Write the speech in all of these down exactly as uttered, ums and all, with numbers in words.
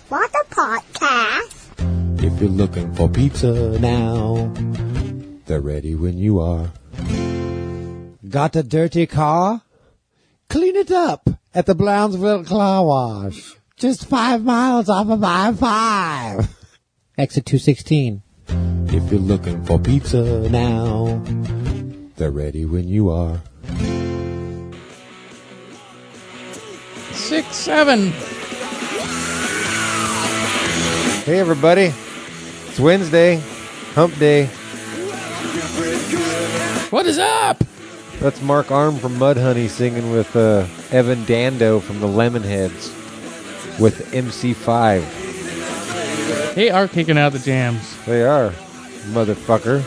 What a podcast. If you're looking for pizza now, they're ready when you are. Got a dirty car? Clean it up at the Brownsville Car Wash. Just five miles off of I five. Exit two sixteen. If you're looking for pizza now, they're ready when you are. Six, seven. Hey everybody, it's Wednesday, hump day. What is up? That's Mark Arm from Mudhoney singing with uh, Evan Dando from the Lemonheads with M C five. They are kicking out the jams. They are, motherfucker.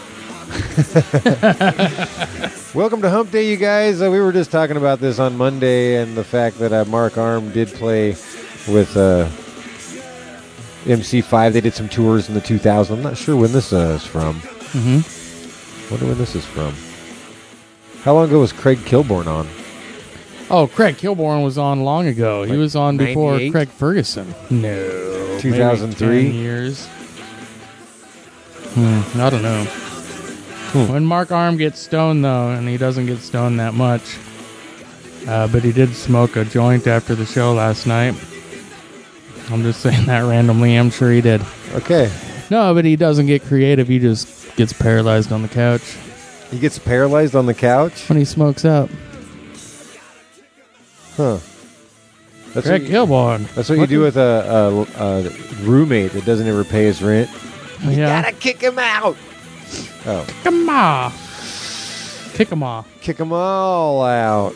Welcome to Hump Day, you guys. Uh, we were just talking about this on Monday and the fact that uh, Mark Arm did play with uh, M C five. They did some tours in the two thousands. I'm not sure when this uh, is from. Mm-hmm. Wonder when this is from. How long ago was Craig Kilborn on? Oh, Craig Kilborn was on long ago. Like he was on before ninety-eight? Craig Ferguson. No. two thousand three? ten years. Hmm, I don't know. Hmm. When Mark Arm gets stoned, though, and he doesn't get stoned that much, uh, but he did smoke a joint after the show last night. I'm just saying that randomly. I'm sure he did. Okay. No, but he doesn't get creative. He just gets paralyzed on the couch. He gets paralyzed on the couch? When he smokes up. Huh. That's Craig what you, Kilborn. That's what, what you do with a, a, a roommate that doesn't ever pay his rent. You yeah. gotta kick him out. Oh. Kick him off. Kick him off. Kick them all out.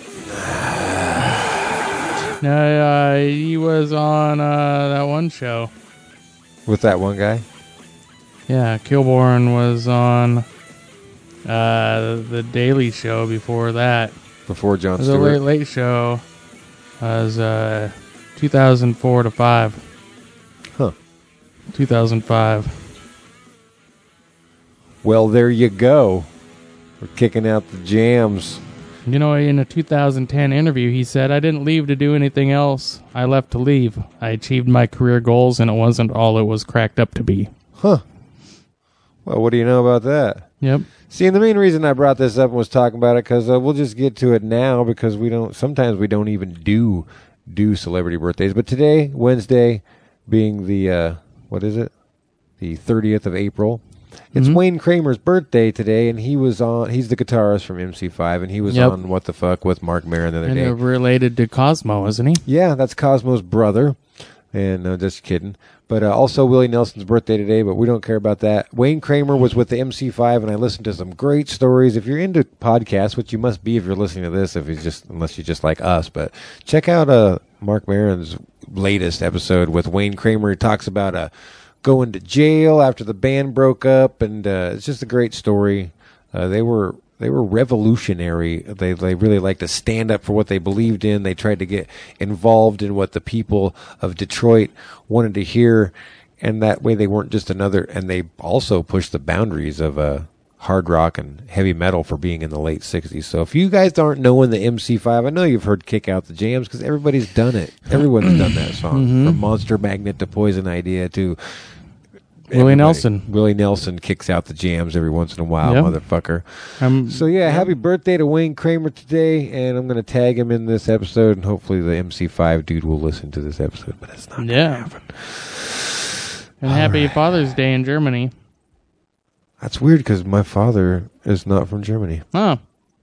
No, uh, he was on uh, that one show. With that one guy? Yeah, Kilborn was on uh, the Daily Show before that. Before Jon The Stewart? Late Late Show was uh, two thousand four to five. Huh. two thousand five. Well, there you go. We're kicking out the jams. You know, in a two thousand ten interview, he said, I didn't leave to do anything else. I left to leave. I achieved my career goals, and it wasn't all it was cracked up to be. Huh. Well, what do you know about that? Yep. See, and the main reason I brought this up and was talking about it, because uh, we'll just get to it now, because we don't, sometimes we don't even do, do celebrity birthdays. But today, Wednesday, being the, uh, what is it? The thirtieth of April. It's mm-hmm. Wayne Kramer's birthday today, and he was on, he's the guitarist from M C five, and he was yep. on What the Fuck with Mark Maron the other and day. And related to Cosmo, isn't he? Yeah, that's Cosmo's brother. And no, just kidding. But uh, also Willie Nelson's birthday today, but we don't care about that. Wayne Kramer was with the M C five, and I listened to some great stories. If you're into podcasts, which you must be if you're listening to this, if you just unless you just like us, but check out uh, Mark Maron's latest episode with Wayne Kramer. He talks about uh, going to jail after the band broke up, and uh, it's just a great story. Uh, they were they were revolutionary. They they really liked to stand up for what they believed in. They tried to get involved in what the people of Detroit wanted to hear, and that way they weren't just another. And they also pushed the boundaries of uh, hard rock and heavy metal for being in the late sixties. So if you guys aren't knowing the M C five, I know you've heard Kick Out the Jams because everybody's done it. Everyone's done that song, mm-hmm. from Monster Magnet to Poison Idea to Willie everybody. Nelson. Willie Nelson kicks out the jams every once in a while, yep. motherfucker. Um, so, yeah, yep. Happy birthday to Wayne Kramer today, and I'm going to tag him in this episode, and hopefully the M C five dude will listen to this episode, but it's not going to yeah. happen. And All happy right. Father's Day in Germany. That's weird, because my father is not from Germany. Huh.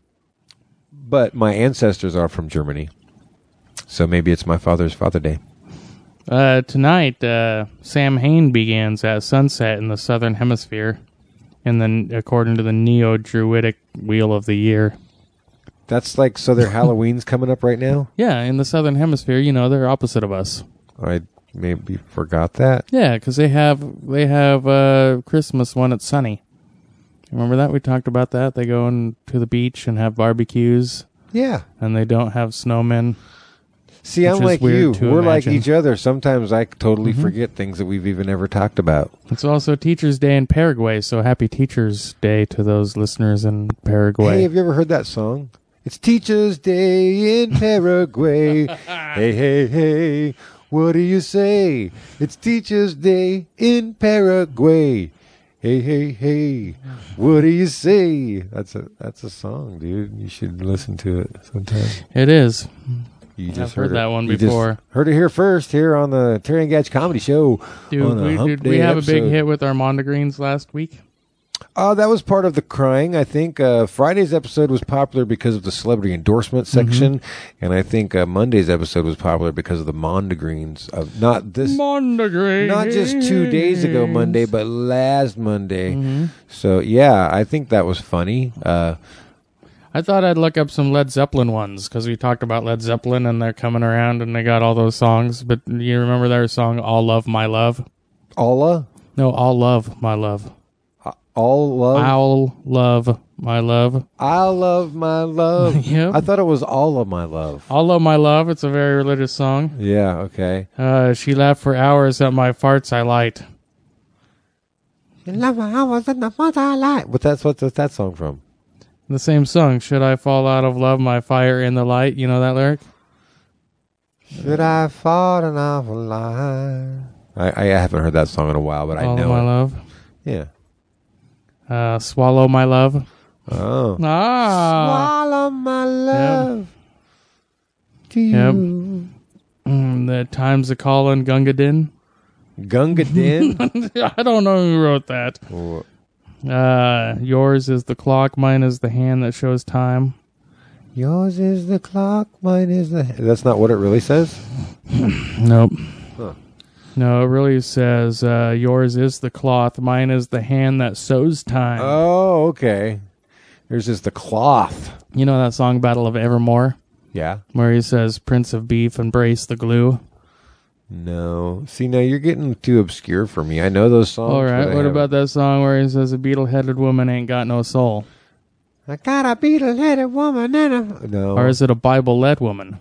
But my ancestors are from Germany, so maybe it's my father's Father Day. Uh, tonight, uh, Samhain begins at sunset in the southern hemisphere, and then according to the Neo-Druidic Wheel of the Year. That's like, so their Halloween's coming up right now? Yeah, in the southern hemisphere, you know, they're opposite of us. I maybe forgot that. Yeah, because they have they have uh, Christmas when it's sunny. Remember that? We talked about that. They go in to the beach and have barbecues. Yeah. And they don't have snowmen. See, I'm like you. We're imagine. like each other. Sometimes I totally mm-hmm. forget things that we've even ever talked about. It's also Teacher's Day in Paraguay, so happy Teacher's Day to those listeners in Paraguay. Hey, have you ever heard that song? It's Teacher's Day in Paraguay. Hey, hey, hey. What do you say? It's Teacher's Day in Paraguay. Hey, hey, hey. What do you say? That's a that's a song, dude. You should listen to it sometime. It is. You I've just heard, heard, that it. one You before. just heard it here first, here on the Terry and Gatch Comedy Show. Dude, on a we, hump did we day have a big episode. hit with our Mondegreens last week? Oh, that was part of the crying. I think uh, Friday's episode was popular because of the celebrity endorsement section, Mm-hmm. and I think uh, Monday's episode was popular because of the Mondegreens. Of not this, Mondegreens. not just two days ago Monday, but last Monday. Mm-hmm. So yeah, I think that was funny. Uh, I thought I'd look up some Led Zeppelin ones because we talked about Led Zeppelin and they're coming around and they got all those songs. But you remember their song "All Love My Love"? Allah, No, "All Love My Love." all love. I'll love my love. I love my love. Yep. I thought it was all of my love. All Love My Love. It's a very religious song. Yeah. Okay. Uh, she laughed for hours at my farts I light. You love my hours and the fun I like. But that's what that's that song from. The same song. Should I fall out of love, my fire in the light? You know that lyric? Should I fall in love with life? I, I haven't heard that song in a while, but I All know of my it. love. Yeah. Uh, swallow my love. Oh. Ah. Swallow my love. To you. Yep. Mm, the times a callin' Gunga Din. Gunga Din? I don't know who wrote that. Oh, Uh, yours is the clock, mine is the hand that shows time. yours is the clock, mine is the... That's not what it really says? Nope. Huh. No, it really says, uh, yours is the cloth, mine is the hand that sews time. Oh, okay. There's just the cloth. You know that song, Battle of Evermore? Yeah. Where he says, Prince of Beef, embrace the glue. No. See, now you're getting too obscure for me. I know those songs. All right, but I what haven't- about that song where he says, a beetle-headed woman ain't got no soul? I got a beetle-headed woman and a... No. Or is it a Bible-led woman?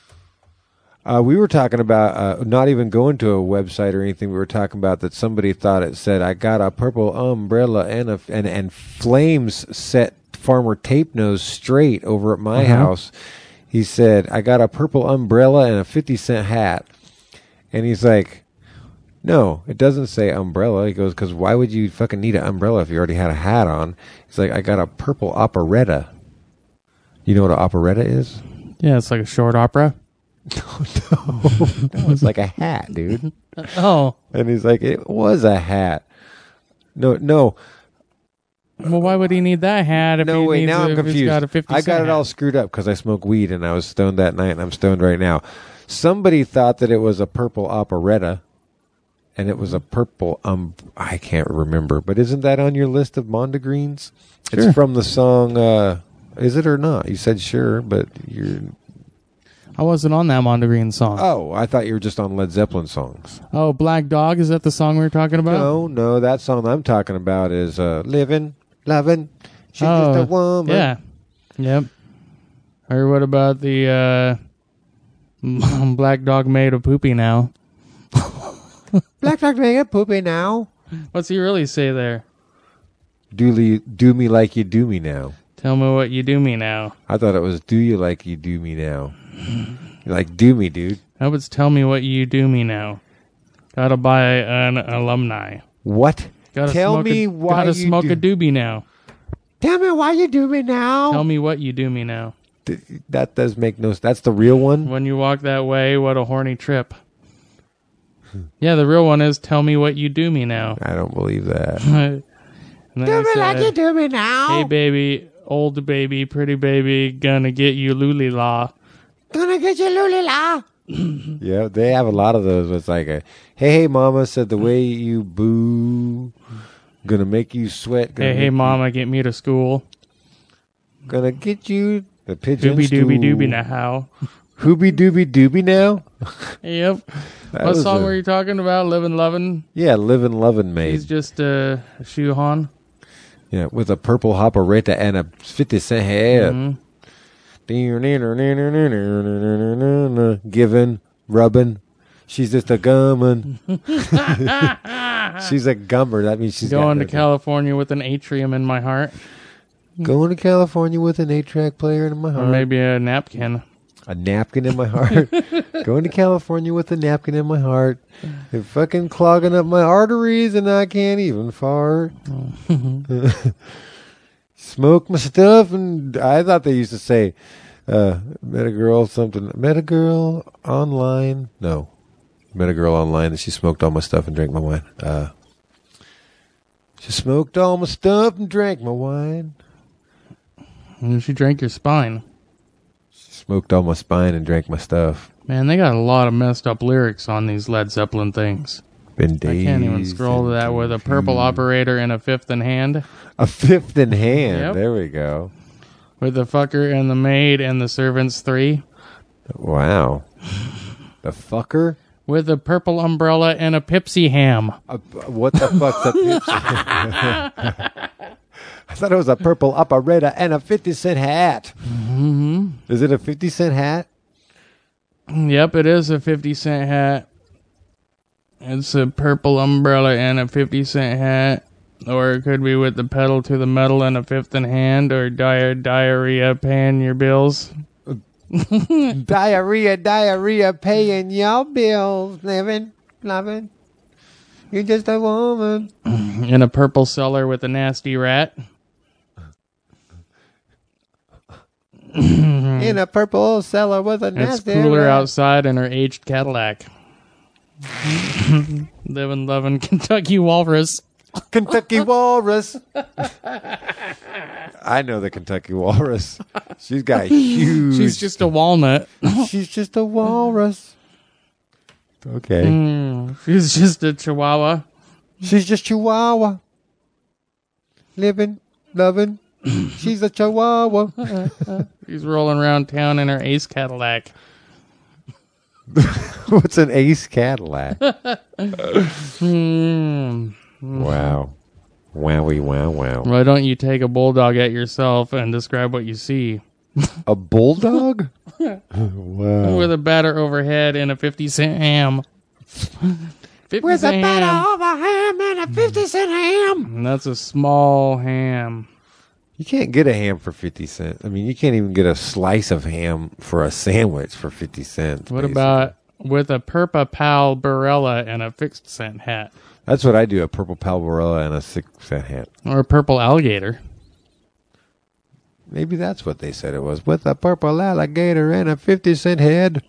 Uh, we were talking about uh, not even going to a website or anything. We were talking about that somebody thought it said, I got a purple umbrella and a, and, and flames set Farmer Tape Nose straight over at my Uh-huh. house. He said, I got a purple umbrella and a fifty cent hat. And he's like, no, it doesn't say umbrella. He goes, because why would you fucking need an umbrella if you already had a hat on? He's like, I got a purple operetta. You know what an operetta is? Yeah, it's like a short opera. No, no, it's like a hat, dude. Oh, And he's like, it was a hat. No, no, well, why would he need that hat if no, he wait, needs now a, I'm if he's confused. got a fifty I got cent it all hat? screwed up because I smoke weed and I was stoned that night and I'm stoned right now. Somebody thought that it was a purple operetta and it was a purple, um, I can't remember, but isn't that on your list of Mondegreens? Sure. It's from the song, uh, is it or not? You said sure, but you're, I wasn't on that Mondegreen song. oh, I thought you were just on Led Zeppelin songs. Oh, Black Dog, is that the song we were talking about? No, no, that song I'm talking about is uh, Living, Loving, She's oh, Just a Woman. Yeah. Yep. Or what about the uh, Black Dog Made of Poopy Now? Black Dog make a poopy now. What's he really say there? Do, li- do me like you do me now. Tell me what you do me now. I thought it was do you like you do me now. You're like, do me, dude. How about tell me what you do me now? Gotta buy an alumni. What? Gotta Tell smoke me a, why Gotta you smoke do- a doobie now. Tell me why you do me now. Tell me what you do me now. Th- that does make no sense. That's the real one? When you walk that way, what a horny trip. Yeah, the real one is tell me what you do me now. I don't believe that. And then Do I me like said, you do me now. Hey baby, old baby, pretty baby, gonna get you lulila. Gonna get you lulila. Yeah, they have a lot of those. It's like, a, hey, hey, mama said the way you boo, gonna make you sweat. Gonna Hey, hey make mama, get me to school. you- gonna get you the pigeon Doobie doobie stool. doobie now. Hoobie doobie doobie now? Yep. That What was song a- were you talking about? Livin' Lovin'? Yeah, living, loving maid. He's just uh, a shoehorn. Yeah, with a purple operetta and a fifty cent hat. Mhm. Giving, rubbing. She's just a gummin. She's a gummer. That means she's Going to got California with an atrium in my heart. Going to California with an eight-track player in my Or heart. maybe a napkin. A napkin in my heart. Going to California with a napkin in my heart. They're fucking clogging up my arteries and I can't even fart. Smoke my stuff, and I thought they used to say, uh, met a girl something. Met a girl online. No. Met a girl online and she smoked all my stuff and drank my wine. Uh, she smoked all my stuff and drank my wine. And she drank your spine. Smoked all my spine and drank my stuff. Man, they got a lot of messed up lyrics on these Led Zeppelin things. Been days. I can't even scroll to that with a purple operator and a fifth in hand. A fifth in hand. Yep. There we go. With the fucker and the maid and the servants three. Wow. The fucker? With a purple umbrella and a Pepsi ham. Uh, what the fuck's a Pepsi? I thought it was a purple operator and a fifty cent hat. Mm-hmm. Is it a fifty cent hat? Yep, it is a fifty cent hat. It's a purple umbrella and a fifty cent hat. Or it could be with the pedal to the metal and a fifth in hand. Or di- diarrhea paying your bills. Diarrhea, diarrhea, paying your bills. Living, loving. You're just a woman. In a purple cellar with a nasty rat. In a purple cellar with a It's nasty cooler rat. outside in her aged Cadillac. Living, loving Kentucky Walrus. Kentucky Walrus. I know the Kentucky Walrus. She's got huge. She's just a walnut. She's just a walrus. Okay. Mm, she's just a chihuahua. She's just Chihuahua. Living, loving. She's a Chihuahua. She's rolling around town in her Ace Cadillac. What's an Ace Cadillac? Mm. Wow. Wowie, wow, wow. Why don't you take a bulldog at yourself and describe what you see? A bulldog? Wow. With a batter overhead and a fifty cent ham. fifty With a cent batter ham. of a ham and a fifty cent ham. And that's a small ham. You can't get a ham for fifty cents. I mean, you can't even get a slice of ham for a sandwich for fifty cents. What basically. about with a Purpa Pal Barella and a fixed cent hat? That's what I do, a purple palbarella and a six cent hat. Or a purple alligator. Maybe that's what they said it was. With a purple alligator and a fifty cent head.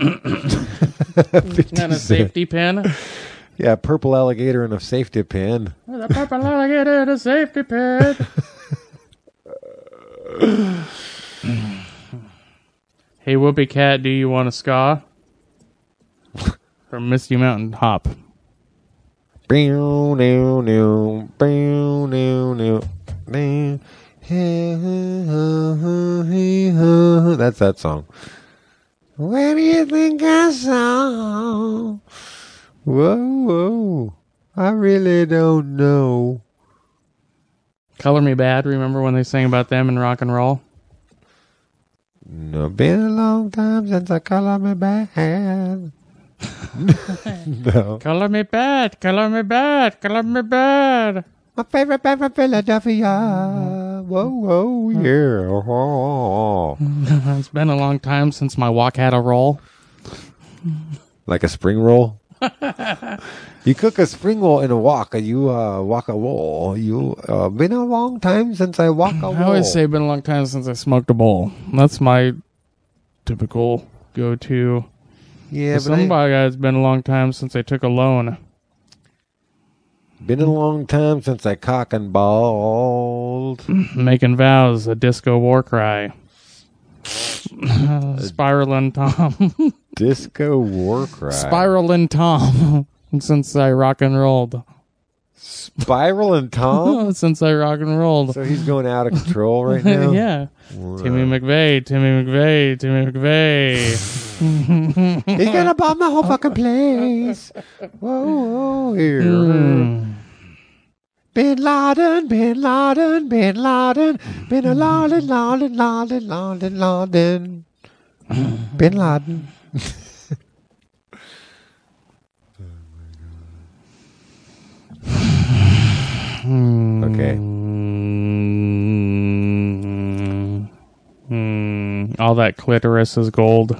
fifty And a cent. safety pin. Yeah, purple alligator and a safety pin. With a purple alligator and a safety pin. Hey, Whoopie Cat, do you want a ska? From Misty Mountain Hop. Bow, now, now, bow, now, now, bow. That's that song. Where do you think I saw? Whoa, whoa. I really don't know. Color Me Bad, remember when they sang about them in rock and roll? No, been a long time since I color me bad. No. Color Me Bad, color me bad, color me bad. My favorite band from Philadelphia. Whoa, whoa, yeah. Oh. It's been a long time since my walk had a roll. Like a spring roll? You cook a spring roll in a wok, and you uh, walk a wall. You uh, been a long time since I walk a wall. I always say been a long time since I smoked a bowl. That's my typical go-to. yeah, For but somebody, it's been a long time since I took a loan. I, been a long time since I cock and balled. Making vows, a disco war cry. Spiraling Tom. Disco war cry. Spiraling Tom. Since I rock and rolled. Spiral and Tom. Since I rock and rolled. So he's going out of control right now. Yeah. Wow. Timmy McVeigh, Timmy McVeigh, Timmy McVeigh. He's gonna bomb the whole fucking place. Whoa, whoa, here. Mm. Bin Laden, Bin Laden, Bin Laden, Bin Laden, Laden, Laden, Laden, Laden. Bin Laden. Hmm. Okay. Mm. Mm. all that clitoris is gold.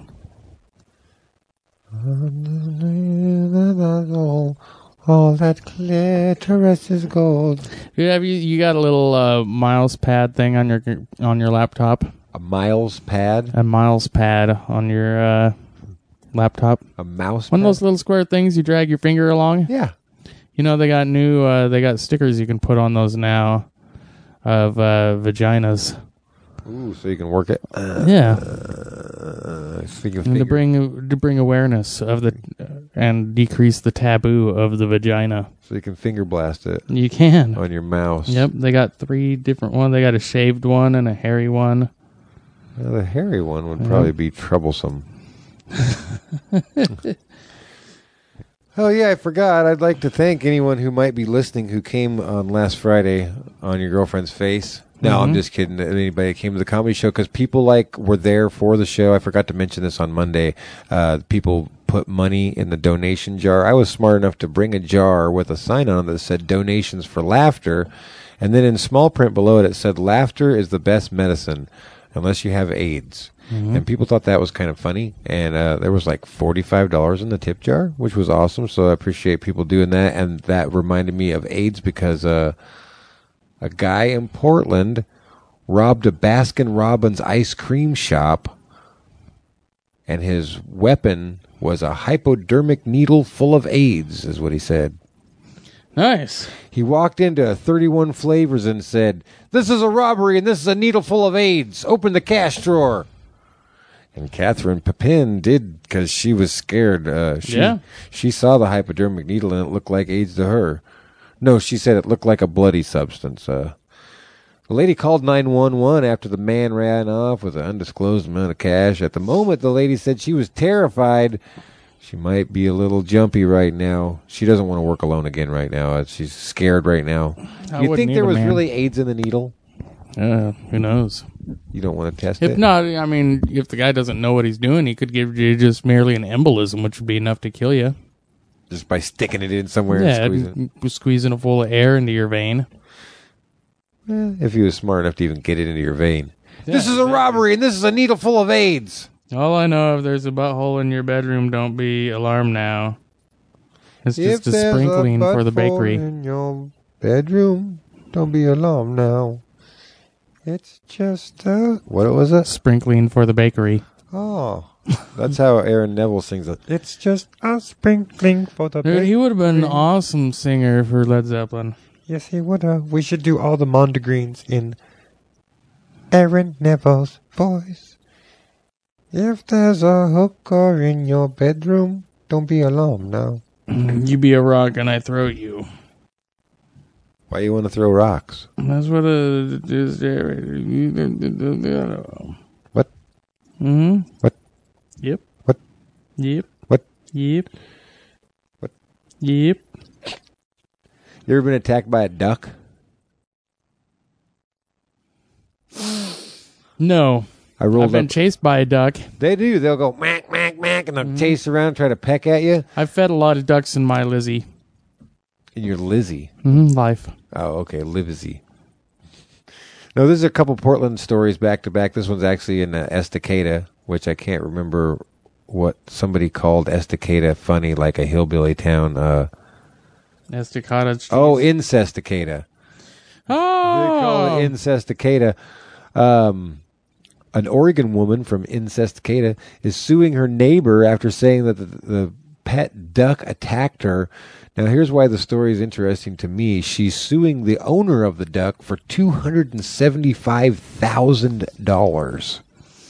All that clitoris is gold. Yeah, have you you got a little uh, Miles pad thing on your on your laptop? A Miles pad? A Miles pad on your uh, laptop? A mouse One pad? of those little square things you drag your finger along? Yeah. You know, they got new, uh, they got stickers you can put on those now of uh, vaginas. Ooh, so you can work it. Uh, Yeah. Uh, so you can And to figure- bring to bring awareness of the uh, and decrease the taboo of the vagina. so you can finger blast it You can. on your mouse. Yep, they got three different ones. They got a shaved one and a hairy one. Well, the hairy one would Yeah. probably be troublesome. Oh, yeah, I forgot. I'd like to thank anyone who might be listening who came on last Friday on Your Girlfriend's Face. No, I'm Mhm. just kidding. Anybody that came to the comedy show, because people like were there for the show. I forgot to mention this on Monday. Uh, people put money in the donation jar. I was smart enough to bring a jar with a sign on it that said donations for laughter. And then in small print below it, it said laughter is the best medicine unless you have AIDS. Mhm. And people thought that was kind of funny. And uh, there was like forty-five dollars in the tip jar, which was awesome. So I appreciate people doing that. And that reminded me of AIDS because uh, a guy in Portland robbed a Baskin Robbins ice cream shop. And his weapon was a hypodermic needle full of AIDS, is what he said. Nice. He walked into thirty-one Flavors and said, "This is a robbery and this is a needle full of AIDS. Open the cash drawer." And Catherine Pepin did because she was scared. Uh, she, Yeah. She saw the hypodermic needle and it looked like AIDS to her. No, she said it looked like a bloody substance. Uh, the lady called nine one one after the man ran off with an undisclosed amount of cash. At the moment, the lady said she was terrified. She might be a little jumpy right now. She doesn't want to work alone again right now. Uh, She's scared right now. I You wouldn't think there either, was man. really AIDS in the needle? Uh, who knows? You don't want to test If it? not, I mean, if the guy doesn't know what he's doing, he could give you just merely an embolism, which would be enough to kill you. Just by sticking it in somewhere Yeah, and squeezing it? squeezing it full of air into your vein. Eh, if he was smart enough to even get it into your vein. Yeah, This is a exactly. robbery and this is a needle full of AIDS. All I know, if there's a butthole in your bedroom, don't be alarmed now. It's just a sprinkling for the bakery. in your bedroom, don't be alarmed now. It's just a... What was it? Sprinkling for the bakery. Oh, that's how Aaron Neville sings it. It's just a sprinkling for the Dude, he would have been an awesome singer for Led Zeppelin. Yes, he would have. We should do all the Mondegreens in Aaron Neville's voice. If there's a hooker in your bedroom, don't be alarmed now. You be a rock and I throw you. Why you want to throw rocks? That's what it is. What? Mm-hmm. What? Yep. What? Yep. What? Yep. What? Yep. You ever been attacked by a duck? No. I rolled I've been up. chased by a duck. They do. They'll go mack, mack, mack, and they'll Mm-hmm. chase around, try to peck at you. I've fed a lot of ducks in my Lizzie. And you're Lizzie. Mm-hmm. Life. Oh, okay, Livesy. No, there's a couple Portland stories back to back. This one's actually in uh, Estacada, which I can't remember what somebody called Estacada funny, like a hillbilly town. Uh, Estacada cheese. oh, Incestacada. They call Oh. it Incestacada. Um, an Oregon woman from Incestacada is suing her neighbor after saying that the, the pet duck attacked her. Now, here's why the story is interesting to me. She's suing the owner of the duck for two hundred seventy-five thousand dollars.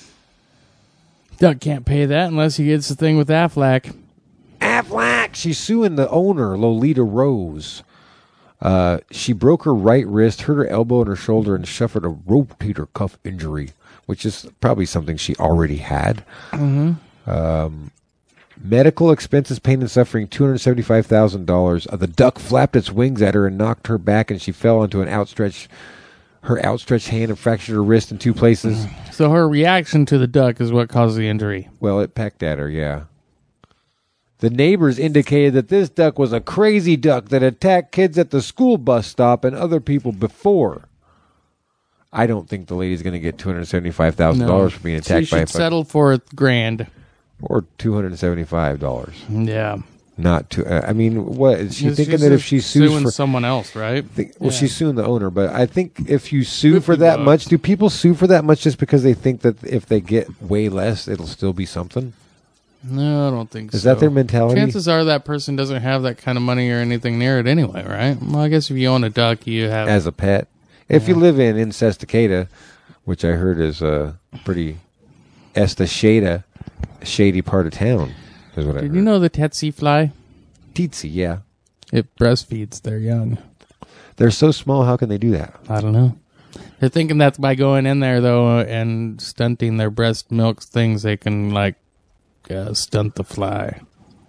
Duck can't pay that unless he gets the thing with Aflac. Aflac! She's suing the owner, Lolita Rose. Uh, she broke her right wrist, hurt her elbow and her shoulder, and suffered a rotator cuff injury, which is probably something she already had. Mm-hmm. Um, medical expenses, pain and suffering, two hundred seventy-five thousand dollars. Uh, the duck flapped its wings at her and knocked her back, and she fell onto an outstretched, her outstretched hand and fractured her wrist in two places. So her reaction to the duck is what caused the injury. Well, it pecked at her, yeah. The neighbors indicated that this duck was a crazy duck that attacked kids at the school bus stop and other people before. I don't think the lady's going to get two hundred seventy-five thousand dollars for being attacked she by a should fuck- settle for a grand. or two hundred seventy-five dollars. Yeah. Not to. Uh, I mean, what is she She's thinking that if she sues suing for someone else, right? Think, well, Yeah. she's suing the owner, but I think if you sue fifty for that bucks. much, do people sue for that much just because they think that if they get way less, it'll still be something? No, I don't think so. Is that their mentality? Chances are that person doesn't have that kind of money or anything near it anyway, right? Well, I guess if you own a duck, you have... As a pet, if you live in Incestacada, which I heard is a pretty Estacada, shady part of town, is what I Did heard. you know the tsetse fly? Tsetse, yeah, It breastfeeds their young. they're so small. How can they do that? I don't know. They're thinking that by going in there, though, and stunting their breast milk things, they can, like, uh, stunt the fly.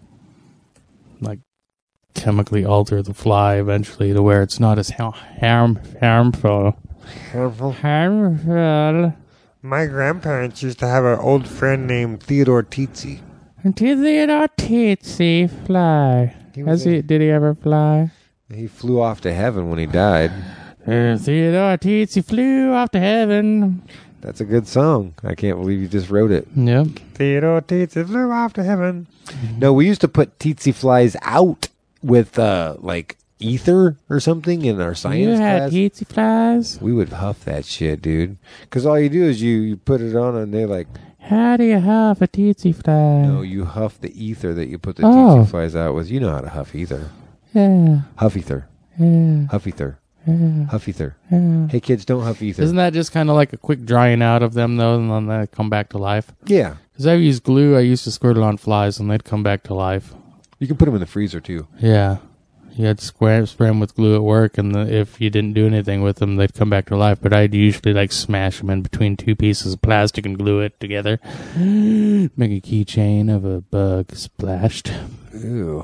Like, chemically alter the fly eventually to where it's not as ha- harm harmful. Harmful. Harmful. My grandparents used to have an old friend named Theodore Tsetse. Did the tsetse fly? He Has was a- he? Did he ever fly? He flew off to heaven when he died. Uh, Theodore Tsetse flew off to heaven. That's a good song. I can't believe you just wrote it. Yep. Theodore Tsetse flew off to heaven. No, we used to put tsetse flies out with uh, like ether or something in our science You had class. tsetse flies? We would huff that shit, dude. Because all you do is you, you put it on and they like, How do you huff a tsetse fly? no, you huff the ether that you put the Oh. tsetse flies out with. You know how to huff ether. Yeah, Huff ether. yeah, Huff ether. yeah, Huff ether. yeah. Hey, kids, don't huff ether. Isn't that just kind of like a quick drying out of them, though, and then they come back to life? yeah. Because I've used glue, I used to squirt it on flies, and they'd come back to life. You can put them in the freezer, too. Yeah. You had to square, spray them with glue at work, and the, if you didn't do anything with them, they'd come back to life. But I'd usually, like, smash them in between two pieces of plastic and glue it together. Make a keychain of a bug splashed. Ew.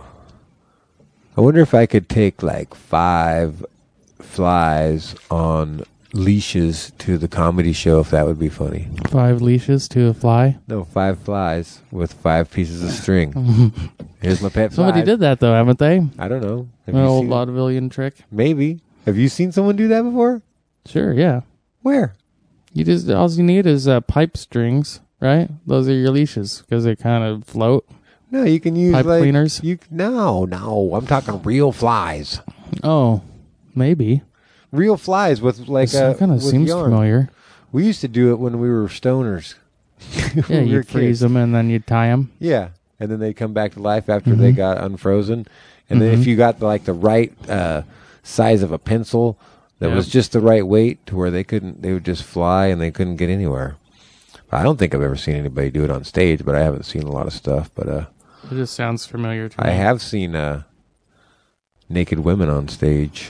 I wonder if I could take like five flies on leashes to the comedy show, if that would be funny. Five leashes to a fly. No, five flies with five pieces of string. Here's my pet fly. Somebody did that, though, haven't they? I don't know. Have An you old seen- vaudevillian trick. Maybe. Have you seen someone do that before? Sure, yeah. Where? You just all you need is uh, pipe strings, right? Those are your leashes because they kind of float. No, you can use Pipe like cleaners? You no, no. I'm talking real flies. Oh, maybe. Real flies with like This a kind of with seems yarn. familiar. We used to do it when we were stoners. Yeah, When we were you freeze kids. them and then you tie them. Yeah, and then they come back to life after Mm-hmm. they got unfrozen. And then if you got like the right uh, size of a pencil that Yeah. was just the right weight to where they couldn't, they would just fly and they couldn't get anywhere. I don't think I've ever seen anybody do it on stage, but I haven't seen a lot of stuff. But uh, It just sounds familiar to I me. have seen uh, naked women on stage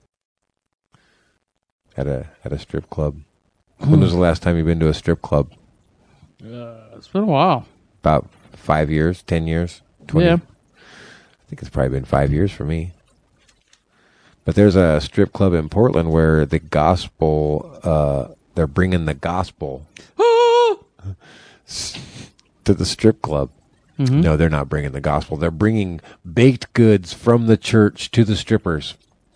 at a at a strip club. When was the last time you've been to a strip club? Uh, it's been a while. About five years, ten years, twenty. Yeah. I think it's probably been five years for me. But there's a strip club in Portland where the gospel, uh, they're bringing the gospel to the strip club. Mhm. No, they're not bringing the gospel. They're bringing baked goods from the church to the strippers.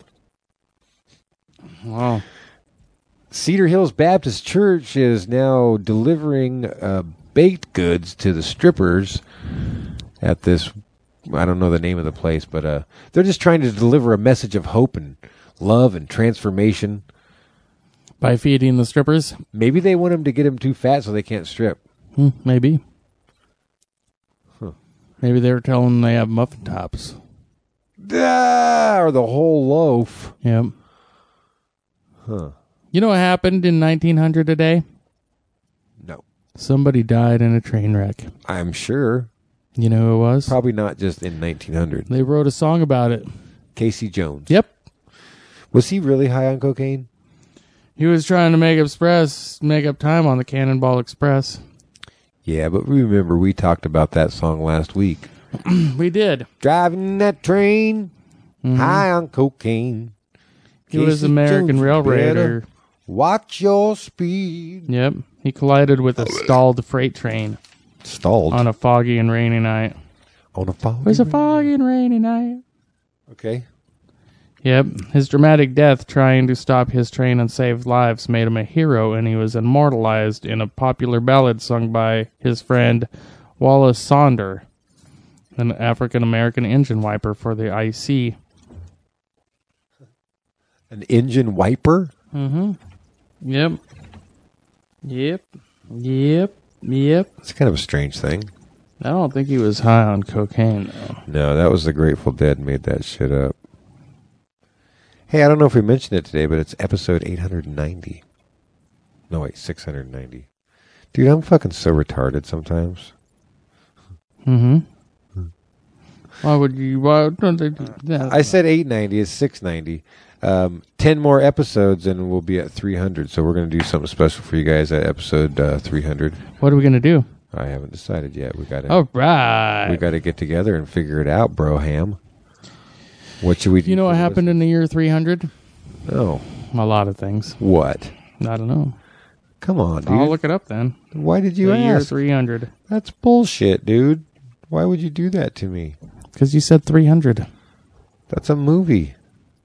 Wow. Cedar Hills Baptist Church is now delivering uh, baked goods to the strippers at this, I don't know the name of the place, but uh, they're just trying to deliver a message of hope and love and transformation. By feeding the strippers? Maybe they want them to get them too fat so they can't strip. Hmm, maybe. Huh. Maybe they were telling them they have muffin tops. Ah, or the whole loaf. Yep. Huh. You know what happened in nineteen hundred today? No. Somebody died in a train wreck. I'm sure. You know who it was? Probably not just in nineteen hundred. They wrote a song about it. Casey Jones. Yep. Was he really high on cocaine? He was trying to make express make up time on the Cannonball Express. Yeah, but remember, we talked about that song last week. We did. Driving that train, Mhm. high on cocaine. He was Casey American Jones, Railroader. better watch your speed. Yep. He collided with a stalled freight train Stalled on a foggy and rainy night. on a foggy It was a rain. foggy and rainy night. Okay. Yep. His dramatic death trying to stop his train and save lives made him a hero, and he was immortalized in a popular ballad sung by his friend Wallace Sonder, an African-American engine wiper for the I C. An engine wiper? Mm-hmm. Yep. Yep. Yep. Yep. It's kind of a strange thing. I don't think he was high on cocaine, though. No, that was the Grateful Dead made that shit up. Hey, I don't know if we mentioned it today, but it's episode eight hundred ninety. No, wait, six hundred ninety. Dude, I'm fucking so retarded sometimes. Mm-hmm. Why would you... Why don't they do that? I said eight ninety. It's six ninety. Um, ten more episodes and we'll be at three hundred. So we're going to do something special for you guys at episode uh, three hundred. What are we going to do? I haven't decided yet. We got to. All right. We got to get together and figure it out, bro. Ham. What should we do? You know what happened in the year three hundred? Oh. A lot of things. What? I don't know. Come on, dude. I'll look it up then. Why did you the ask? year three hundred. That's bullshit, dude. Why would you do that to me? Because you said three hundred. That's a movie.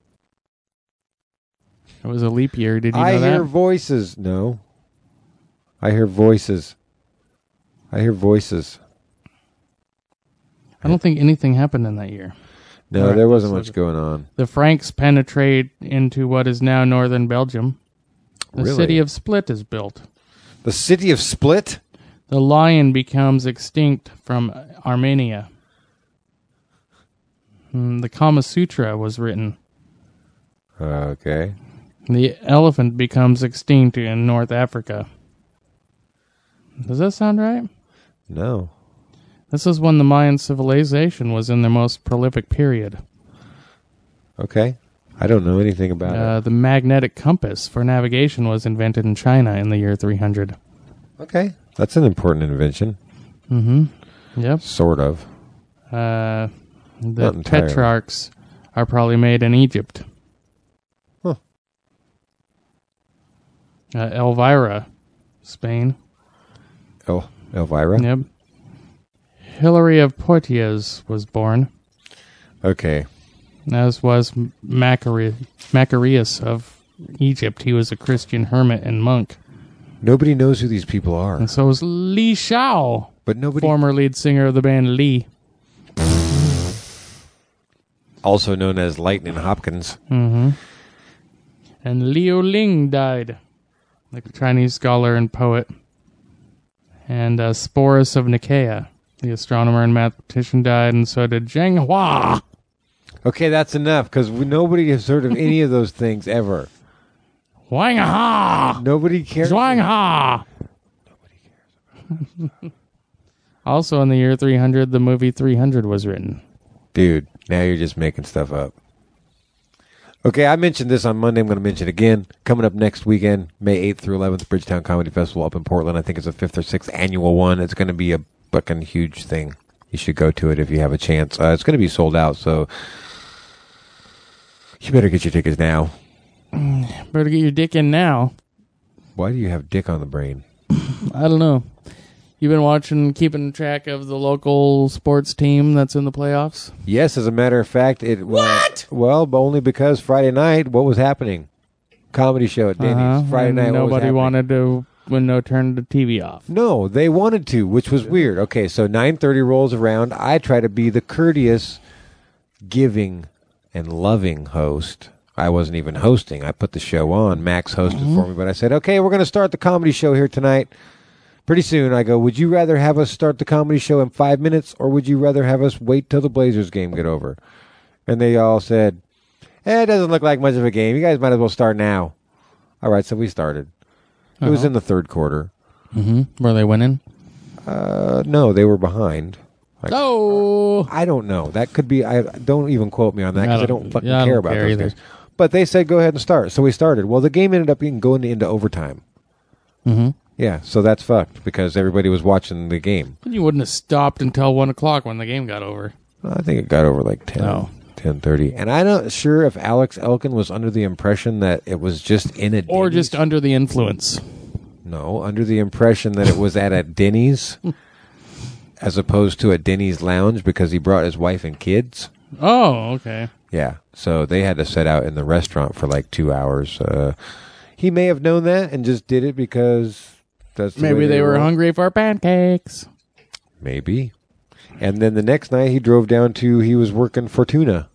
It was a leap year. Did you know I that? hear voices. No. I hear voices. I hear voices. I don't think anything happened in that year. No, Right, there wasn't so much going on. The Franks penetrate into what is now northern Belgium. The Really? city of Split is built. The city of Split? The lion becomes extinct from Armenia. Hmm, The Kama Sutra was written. Okay. The elephant becomes extinct in North Africa. Does that sound right? No. This is when the Mayan civilization was in their most prolific period. Okay. I don't know anything about Uh, the magnetic compass for navigation was invented in China in the year three hundred. it. Okay. That's an important invention. Mm-hmm. Yep. Sort of. Uh, the Not entirely. Petrarchs are probably made in Egypt. Huh. Uh, Elvira, Spain. El- Elvira? Yep. Hilary of Poitiers was born, Okay. as was Macari- Macarius of Egypt. He was a Christian hermit and monk. Nobody knows who these people are. And so was Li Shao, But nobody... former lead singer of the band Li. Also known as Lightning Hopkins. Mm-hmm. And Liu Ling died, like a Chinese scholar and poet. And uh, Sporus of Nicaea, the astronomer and mathematician, died, and so did Zheng Hua. Okay, that's enough, because nobody has heard of any of those things ever. Wang Ha! Nobody cares. Zhuang Ha! Also in the year three hundred, the movie three hundred was written. Dude, now you're just making stuff up. Okay, I mentioned this on Monday. I'm going to mention it again. Coming up next weekend, May eighth through eleventh, Bridgetown Comedy Festival up in Portland. I think it's a fifth or sixth annual one. It's going to be a fucking huge thing. You should go to it if you have a chance. Uh, it's going to be sold out, so you better get your tickets now. Better get your dick in now. Why do you have dick on the brain? I don't know. You've been watching, keeping track of the local sports team that's in the playoffs? Yes, as a matter of fact, it What? Well, but only because Friday night, what was happening? Comedy show at Denny's. Uh-huh. Friday And night, what was nobody happening? wanted to, when no turn the T V off. No, they wanted to, which was weird. Okay, so nine thirty rolls around. I try to be the courteous, giving, and loving host. I wasn't even hosting. I put the show on. Max hosted Mm-hmm. for me, but I said, okay, we're going to start the comedy show here tonight. Pretty soon, I go, would you rather have us start the comedy show in five minutes, or would you rather have us wait till the Blazers game get over? And they all said, eh, it doesn't look like much of a game. You guys might as well start now. All right, so we started. It was Uh-huh. in the third quarter. Mm-hmm. Were they winning? Uh, no, they were behind. Like, Oh! I don't know. That could be. I don't even quote me on that because I, I don't don't- fucking yeah, I care don't about care those either. guys. But they said go ahead and start, so we started. Well, the game ended up being going into overtime. Mm-hmm. Yeah, so that's fucked because everybody was watching the game. You wouldn't have stopped until one o'clock when the game got over. I think it got over like ten, Oh. ten thirty. And I'm not sure if Alex Elkin was under the impression that it was just in a Or Denny's. just under the influence. No, under the impression that it was at a Denny's as opposed to a Denny's lounge because he brought his wife and kids. Oh, okay. Yeah. So they had to set out in the restaurant for like two hours. Uh, he may have known that and just did it because that's the Maybe way they were roll. hungry for pancakes. Maybe. And then the next night he drove down to, he was working Fortuna.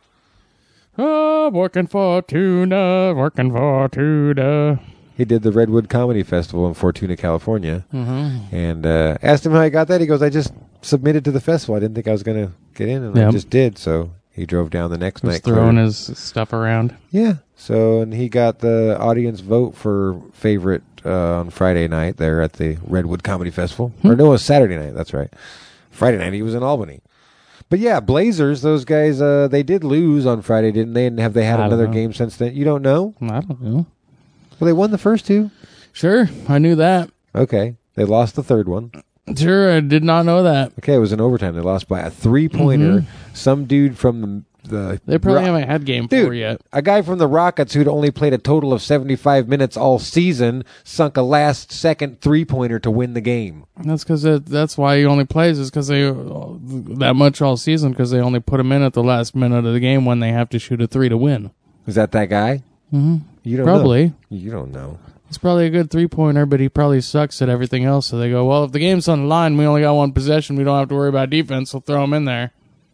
Oh, working for tuna, working for tuna. He did the Redwood Comedy Festival in Fortuna, California. Mm-hmm. And uh, asked him how he got that. He goes, I just submitted to the festival. I didn't think I was going to get in, and Yeah. I just did. So he drove down the next Just night. throwing cleared. his stuff around. Yeah. So, and he got the audience vote for favorite uh, on Friday night there at the Redwood Comedy Festival. Hmm. Or no, it was Saturday night. That's right. Friday night he was in Albany. But yeah, Blazers, those guys, uh, they did lose on Friday, didn't they? And have they had I don't another know. game since then? You don't know? I don't know. Well, they won the first two. Sure, I knew that. Okay. They lost the third one. Sure, I did not know that. Okay, it was in overtime. They lost by a three-pointer. Some dude from the... the They probably Ro- haven't had game Dude, four yet. a guy from the Rockets who'd only played a total of seventy-five minutes all season sunk a last-second three-pointer to win the game. That's because that's why he only plays is because they uh, that much all season because they only put him in at the last minute of the game when they have to shoot a three to win. Is that that guy? Mm-hmm. You don't Probably. know. You don't know. He's probably a good three-pointer, but he probably sucks at everything else. So they go, well, if the game's on the line, we only got one possession. We don't have to worry about defense. So throw him in there.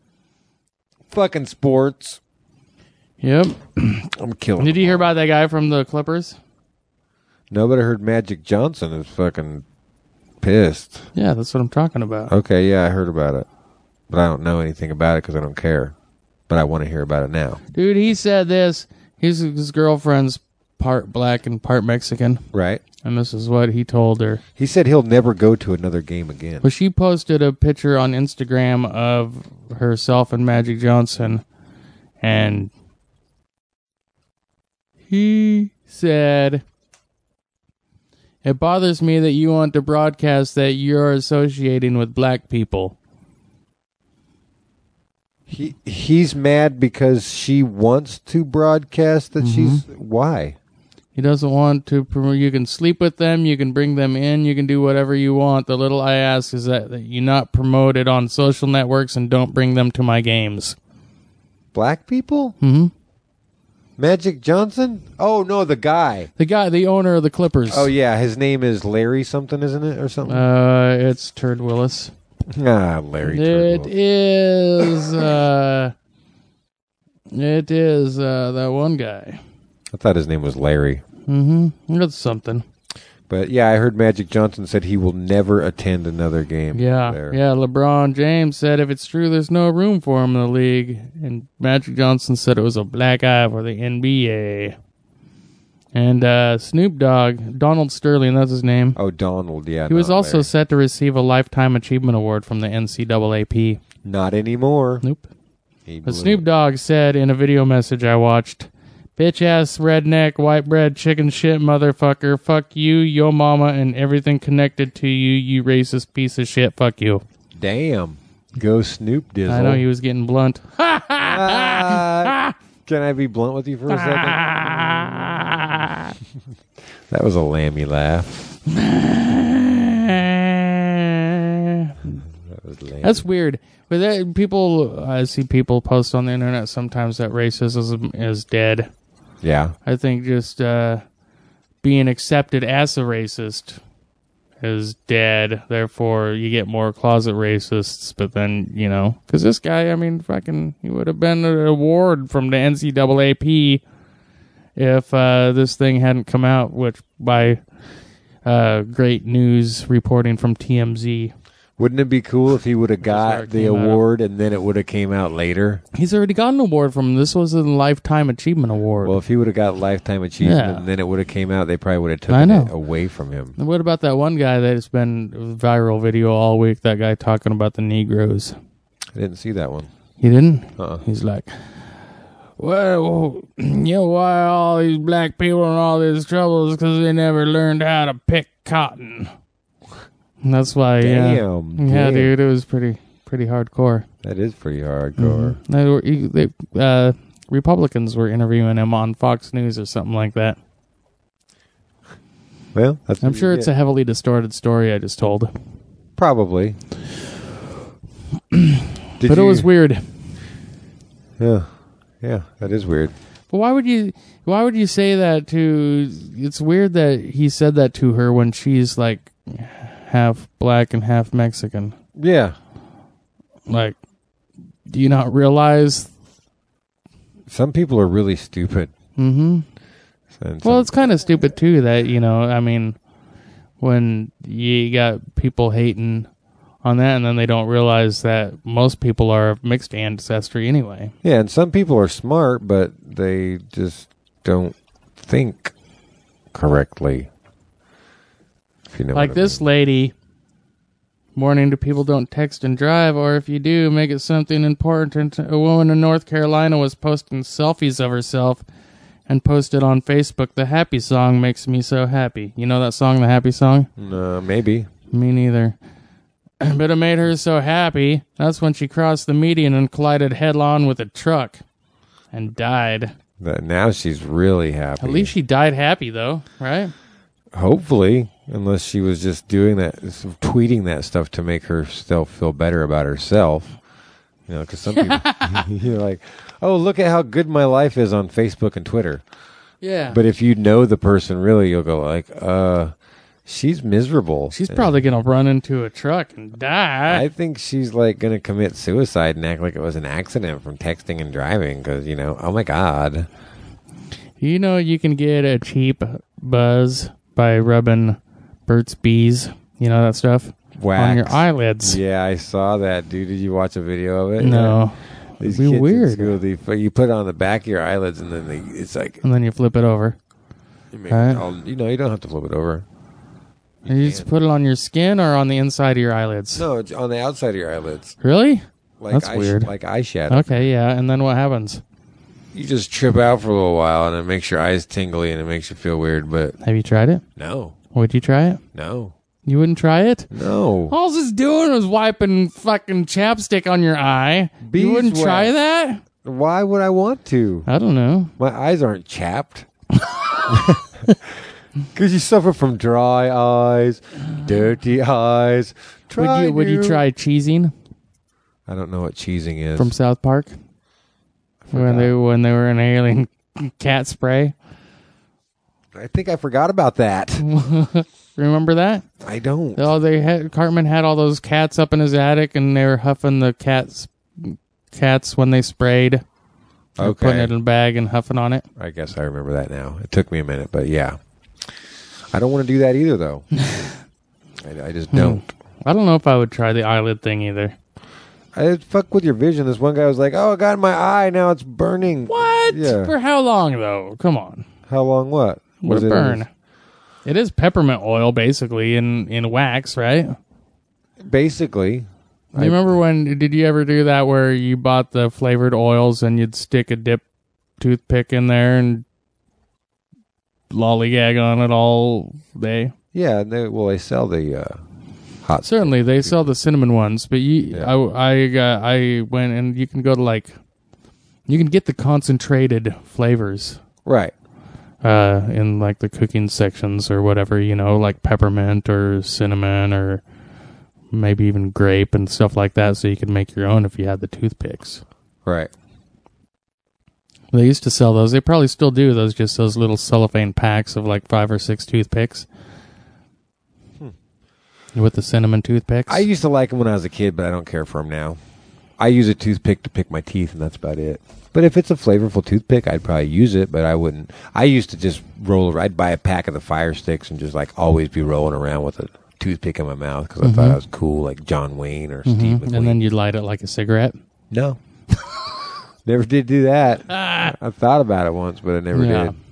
Fucking sports. Yep. I'm killing Did them you hear all. about that guy from the Clippers? Nobody heard Magic Johnson is fucking pissed. Yeah, that's what I'm talking about. Okay, yeah, I heard about it. But I don't know anything about it because I don't care. But I want to hear about it now. Dude, he said this. He's, his girlfriend's part black and part Mexican. Right? And this is what he told her. He said he'll never go to another game again. Well, she posted a picture on Instagram of herself and Magic Johnson. And he said, it bothers me that you want to broadcast that you're associating with black people. He he's mad because she wants to broadcast that she's why? He doesn't want to promote. You can sleep with them. You can bring them in. You can do whatever you want. The little I ask is that, that you not promote it on social networks and don't bring them to my games. Black people? Mm-hmm. Magic Johnson? Oh no, the guy. The guy, the owner of the Clippers. Oh yeah, his name is Larry something, isn't it, or something? Uh, it's Turd Willis. ah, Larry. It Turnbull. is. Uh, it is uh, that one guy. I thought his name was Larry. Mm-hmm. That's something. But yeah, I heard Magic Johnson said he will never attend another game. Yeah, there. yeah. LeBron James said if it's true, there's no room for him in the league. And Magic Johnson said it was a black eye for the N B A. And uh, Snoop Dogg, Donald Sterling, that's his name. Oh, Donald. Yeah. He was not also Larry. set to receive a Lifetime Achievement Award from the N C double A P. Not anymore. Nope. He But blew Snoop it. Dogg said in a video message I watched, bitch ass, redneck, white bread, chicken shit, motherfucker, fuck you, yo mama, and everything connected to you, you racist piece of shit, fuck you. Damn. Go Snoop Dizzle. I know he was getting blunt. Uh, can I be blunt with you for a second? That was a lammy laugh. That was lame. That's weird. But that, people, I see people post on the internet sometimes that racism is dead. Yeah. I think just uh, being accepted as a racist is dead. Therefore, you get more closet racists. But then, you know, because this guy, I mean, fucking, he would have been an award from the N C double A P if uh, this thing hadn't come out, which by uh, great news reporting from T M Z. Wouldn't it be cool if he would have where got it the came out. award and then it would have came out later? He's already got an award from this was a Lifetime Achievement Award. Well, if he would have got Lifetime Achievement Yeah. and then it would have came out, they probably would have I taken know. it away from him. And what about that one guy that's been viral video all week? That guy talking about the Negroes. I didn't see that one. You didn't? Uh-uh. He's like, well, you know why all these black people in all this trouble is because they never learned how to pick cotton. And that's why, yeah. Damn. Yeah, damn. dude, it was pretty pretty hardcore. That is pretty hardcore. They were, they, uh, Republicans were interviewing him on Fox News or something like that. Well, that's I'm what sure you it's get. a heavily distorted story I just told. Probably. Did but it you- was weird. Yeah. Yeah, that is weird. But why would you? Why would you say that to? It's weird that he said that to her when she's like half black and half Mexican. Yeah. Like, do you not realize? Some people are really stupid. Mm-hmm. And Well, some- it's kind of stupid too that, you know, I mean, when you got people hating on that and then they don't realize that most people are of mixed ancestry anyway. yeah, and some people are smart, but they just don't think correctly. If you know Like what I this mean. lady, warning to people don't text and drive, or if you do, make it something important. A woman in North Carolina was posting selfies of herself and posted on Facebook, "The happy song makes me so happy." You know that song, The Happy Song? Uh, maybe. Me neither. But it made her so happy. That's when she crossed the median and collided head-on with a truck and died. That now she's really happy. At least she died happy, though, right? Hopefully, unless she was just doing that, tweeting that stuff to make herself feel better about herself. You know, because some people, you're like, oh, look at how good my life is on Facebook and Twitter. Yeah. But if you know the person really, you'll go like, uh, she's miserable. She's probably going to run into a truck and die. I think she's like going to commit suicide and act like it was an accident from texting and driving because, you know, oh my God. You know you can get a cheap buzz by rubbing Burt's Bees, you know that stuff? Wax. On your eyelids. Yeah, I saw that, dude. Did you watch a video of it? No. These It'd be kids in weird. school, they, you put it on the back of your eyelids and then they, it's like, And then you flip it over. you, make Right. it all, you know, you don't have to flip it over. You, you just can't. put it on your skin or on the inside of your eyelids? No, it's on the outside of your eyelids. Really? Like That's eye, weird. Like eyeshadow. Okay, yeah. And then what happens? You just trip out for a little while and it makes your eyes tingly and it makes you feel weird, but Have you tried it? no, Would you try it? no, You wouldn't try it? no. All it's doing was wiping fucking chapstick on your eye. You wouldn't try Beeswax. that? Why would I want to? I don't know. My eyes aren't chapped. Because you suffer from dry eyes, dirty eyes. Try Would you would you new- try cheesing I don't know what cheesing is. from South Park when they when they were inhaling cat spray? I think I forgot about that. Remember that? I don't. Oh, they had Cartman had all those cats up in his attic, and they were huffing the cats cats when they sprayed. They were Okay. putting it in a bag and huffing on it. I guess I remember that now. It took me a minute, but yeah. I don't want to do that either, though. I, I just don't. I don't know if I would try the eyelid thing either. I fuck with your vision. This one guy was like, "Oh, I got in my eye. Now it's burning." What? Yeah. For how long though? Come on. How long? What? Would Was it it- burn? It is peppermint oil, basically, in, in wax, right? Basically. You remember when, did you ever do that where you bought the flavored oils and you'd stick a dip toothpick in there and lollygag on it all day? Yeah. They, well, they sell the uh, hot. Certainly, they sell the cinnamon ones, but you, Yeah. I, I, got, I went and you can go to like, you can get the concentrated flavors. Right. Uh, in like the cooking sections or whatever, you know, like peppermint or cinnamon or maybe even grape and stuff like that, so you could make your own if you had the toothpicks. Right. They used to sell those. They probably still do those, just those little cellophane packs of like five or six toothpicks. Hmm. With the cinnamon toothpicks. I used to like them when I was a kid, but I don't care for them now. I use a toothpick to pick my teeth, and that's about it. But if it's a flavorful toothpick, I'd probably use it, but I wouldn't. I used to just roll. I'd buy a pack of the Fire Sticks and just like always be rolling around with a toothpick in my mouth because I thought I was cool, like John Wayne or Steve McQueen. and then you'd light it like a cigarette. No. Never did do that. I thought about it once, but I never Yeah. did.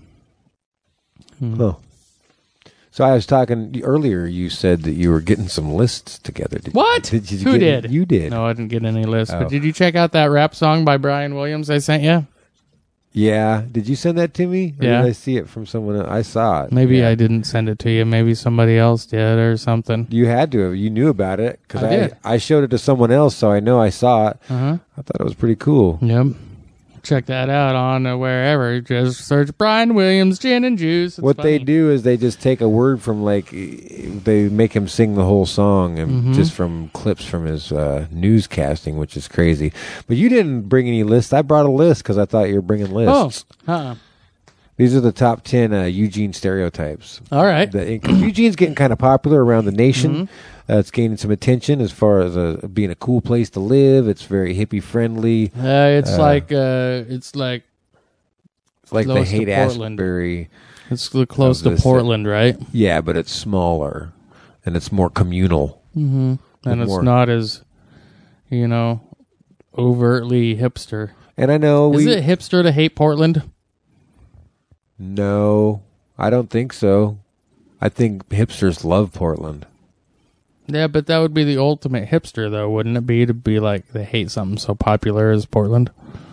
Huh. So I was talking earlier. You said that you were getting some lists together. Did, What? Did, did you Who get- did? You did. No, I didn't get any list. Oh. But did you check out that rap song by Brian Williams I sent you? Yeah. Did you send that to me? Or Yeah. Did I see it from someone else? I saw it. Maybe Yeah. I didn't send it to you. Maybe somebody else did or something. You had to have. You knew about it because I I, did. I showed it to someone else, so I know I saw it. Uh huh. I thought it was pretty cool. Yep. check that out on uh, wherever. Just search Brian Williams Gin and Juice. It's what funny. they do is they just take a word from like they make him sing the whole song and Mm-hmm. just from clips from his uh, newscasting, which is crazy. But you didn't bring any lists. I brought a list because I thought you were bringing lists. Oh, uh-uh. These are the top ten uh, Eugene stereotypes. All right. The, 'cause Eugene's getting kind of popular around the nation. Mm-hmm. Uh, it's gaining some attention as far as uh, being a cool place to live. It's very hippie friendly. Uh, it's Uh, like uh, it's like It's like the close to Haight Portland. Ashbury. it's cl- close Of to this, uh, Portland, right? Yeah, but it's smaller and it's more communal. Mm-hmm. And it's more- not as, you know, overtly hipster. And I know Is we it hipster to hate Portland? no, I don't think so. I think hipsters love Portland. Yeah, but that would be the ultimate hipster, though, wouldn't it be? To be like they hate something so popular as Portland.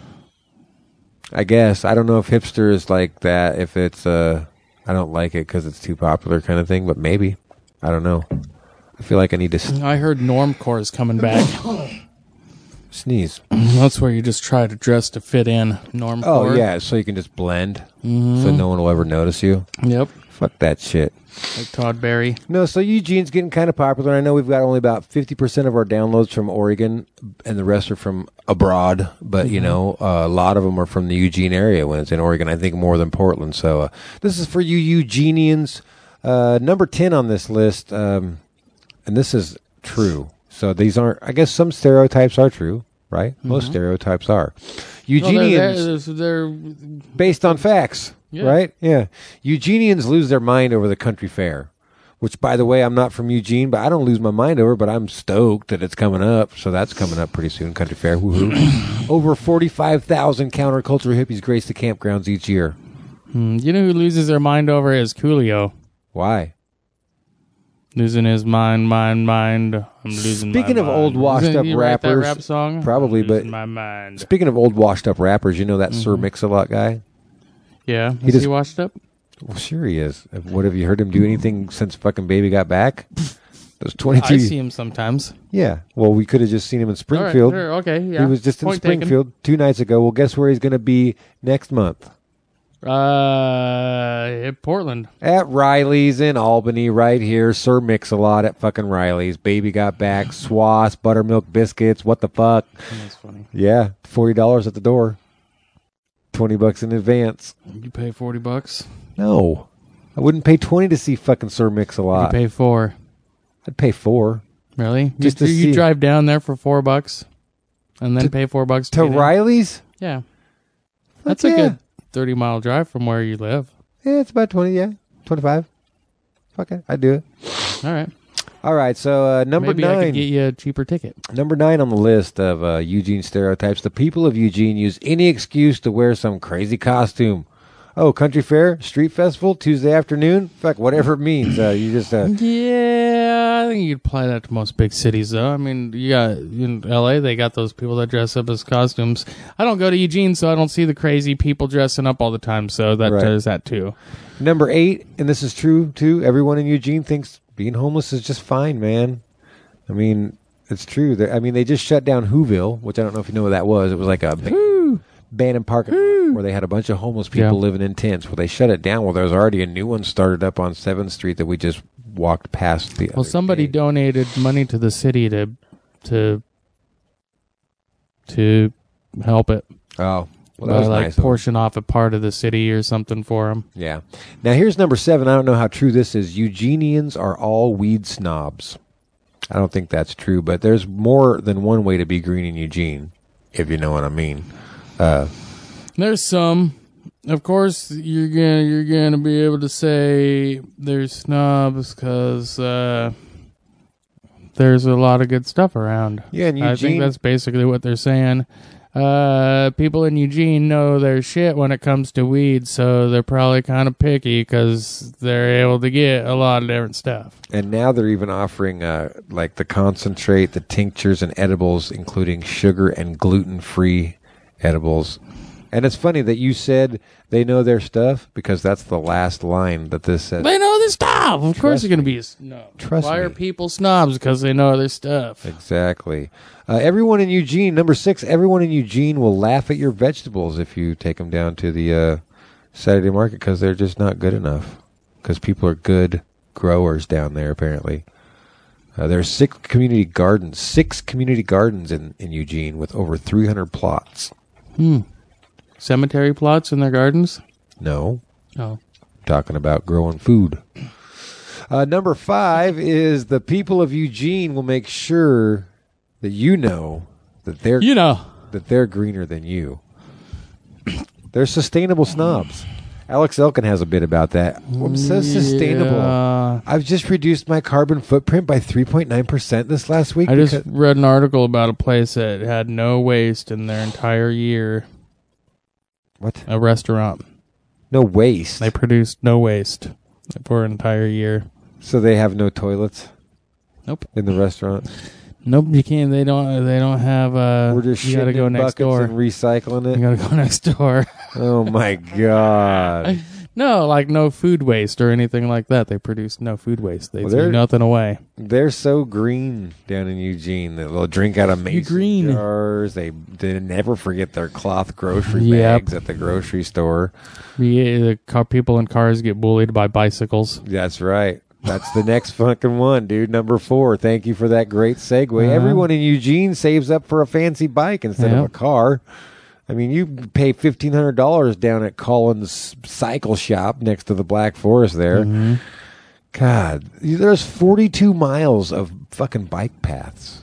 I guess I don't know if hipster is like that. If it's uh, I don't like it because it's too popular kind of thing. But maybe I don't know. I feel like I need to s- I heard normcore is coming back. sneeze. That's where you just try to dress to fit in. Normcore. Oh yeah, so you can just blend, Mm-hmm. so no one will ever notice you. Yep. Fuck that shit. Like Todd Berry. No, so Eugene's getting kind of popular. I know we've got only about fifty percent of our downloads from Oregon, and the rest are from abroad. But, you know, uh, a lot of them are from the Eugene area when it's in Oregon, I think more than Portland. So uh, this is for you Eugenians. Uh, number ten on this list, um, and this is true. So these aren't, I guess some stereotypes are true, right? Most stereotypes are. Eugenians, Well, they're, they're, based on facts, Yeah. right? Yeah. Eugenians lose their mind over the country fair, which, by the way, I'm not from Eugene, but I don't lose my mind over, but I'm stoked that it's coming up. So that's coming up pretty soon, country fair. Woohoo. Over forty-five thousand counterculture hippies grace the campgrounds each year. Hmm, you know who loses their mind over is Coolio. Why? Losing his mind, mind, mind. I'm losing Speaking my of mind. old washed Isn't up he write that rappers, rap song? probably, I'm but- losing my mind. Speaking of old washed up rappers, you know that Sir Mm-hmm. Mix-a-Lot guy? Yeah, He is just- he washed up? Well, sure he is. What, have you heard him do anything since fucking Baby got back? Those twenty-two. I see him sometimes. Yeah. Well, we could have just seen him in All right, Springfield. sure, okay, yeah. He was just in Point taken. Springfield two nights ago. Well, guess where he's going to be next month? Uh, at Portland. At Riley's in Albany, right here. Sir Mix-a-Lot at fucking Riley's. Baby got back. Swass, buttermilk biscuits. What the fuck? That's funny. Yeah. forty dollars at the door. twenty bucks in advance. You pay forty bucks. No. I wouldn't pay twenty to see fucking Sir You Mix-a-Lot. pay four. I'd pay four. Really? Just you, to you see. drive down there for four bucks, and then To- pay four bucks To get in? Riley's? Yeah, that's Fuck a yeah. good thirty mile drive from where you live. Yeah, it's about twenty, yeah. twenty-five. Fuck it. I'd do it. All right. All right, so uh, number Maybe I nine. could get you a cheaper ticket. Number nine on the list of uh, Eugene stereotypes. The people of Eugene use any excuse to wear some crazy costume. Oh, country fair, street festival, Tuesday afternoon. Fuck, whatever it means. Uh, you just uh, Yeah, I think you'd apply that to most big cities, though. I mean, you got in L A, they got those people that dress up as costumes. I don't go to Eugene, so I don't see the crazy people dressing up all the time. So that Right. does that too. number eight, and this is true too. Everyone in Eugene thinks being homeless is just fine, man. I mean, it's true. They're- I mean, they just shut down Whoville, which I don't know if you know what that was. It was like a ba- abandoned parking lot where they had a bunch of homeless people Yeah. living in tents. Well, they shut it down. Well, there's already a new one started up on seventh Street that we just walked past. The Well, other somebody day. donated money to the city to to to help it. Oh, well, that By, was like nice. of them. portion off a part of the city or something for them. Yeah. Now here's number seven. I don't know how true this is. Eugenians are all weed snobs. I don't think that's true, but there's more than one way to be green in Eugene, if you know what I mean. Uh, There's some, of course, you're gonna you're gonna be able to say they're snobs because uh, there's a lot of good stuff around. yeah, in I think Eugene, that's basically what they're saying. Uh, people in Eugene know their shit when it comes to weed, so they're probably kind of picky because they're able to get a lot of different stuff. and now they're even offering uh, like the concentrate, the tinctures, and edibles, including sugar and gluten-free edibles. And it's funny that you said they know their stuff because that's the last line that this said. They know their stuff. Of course, they're going to be a snob. Trust Why me. are people snobs? Because they know their stuff. Exactly. Uh, everyone in Eugene, number six, everyone in Eugene will laugh at your vegetables if you take them down to the uh, Saturday market because they're just not good enough. Because people are good growers down there, apparently. Uh, there are six community gardens, six community gardens in, in Eugene with over three hundred plots. Hmm. Cemetery plots in their gardens? No. Oh. Talking about growing food. Uh, number five is the people of Eugene will make sure that you know that they're You know. that they're greener than you. They're sustainable snobs. Alex Elkin has a bit about that. I'm so sustainable. Yeah. I've just reduced my carbon footprint by three point nine percent this last week. I just because- read an article about a place that had no waste in their entire year. What? A restaurant. No waste. They produced no waste for an entire year. So they have no toilets Nope. in the restaurant? Nope, you can't. They don't. They don't have. Uh, We're just you gotta shitting go in next buckets door. and recycling You it? gotta go next door. Oh, my God. No, like no food waste or anything like that. They produce no food waste. They Well, threw they're- nothing away. They're so green down in Eugene that they'll drink out of mason green. jars. They, they never forget their cloth grocery Yep. bags at the grocery store. Yeah, the car, people in cars get bullied by bicycles. That's right. That's the next fucking one, dude. Number four. Thank you for that great segue. Uh-huh. Everyone in Eugene saves up for a fancy bike instead Yep. of a car. I mean, you pay fifteen hundred dollars down at Collins Cycle Shop next to the Black Forest there. Mm-hmm. God, there's forty-two miles of fucking bike paths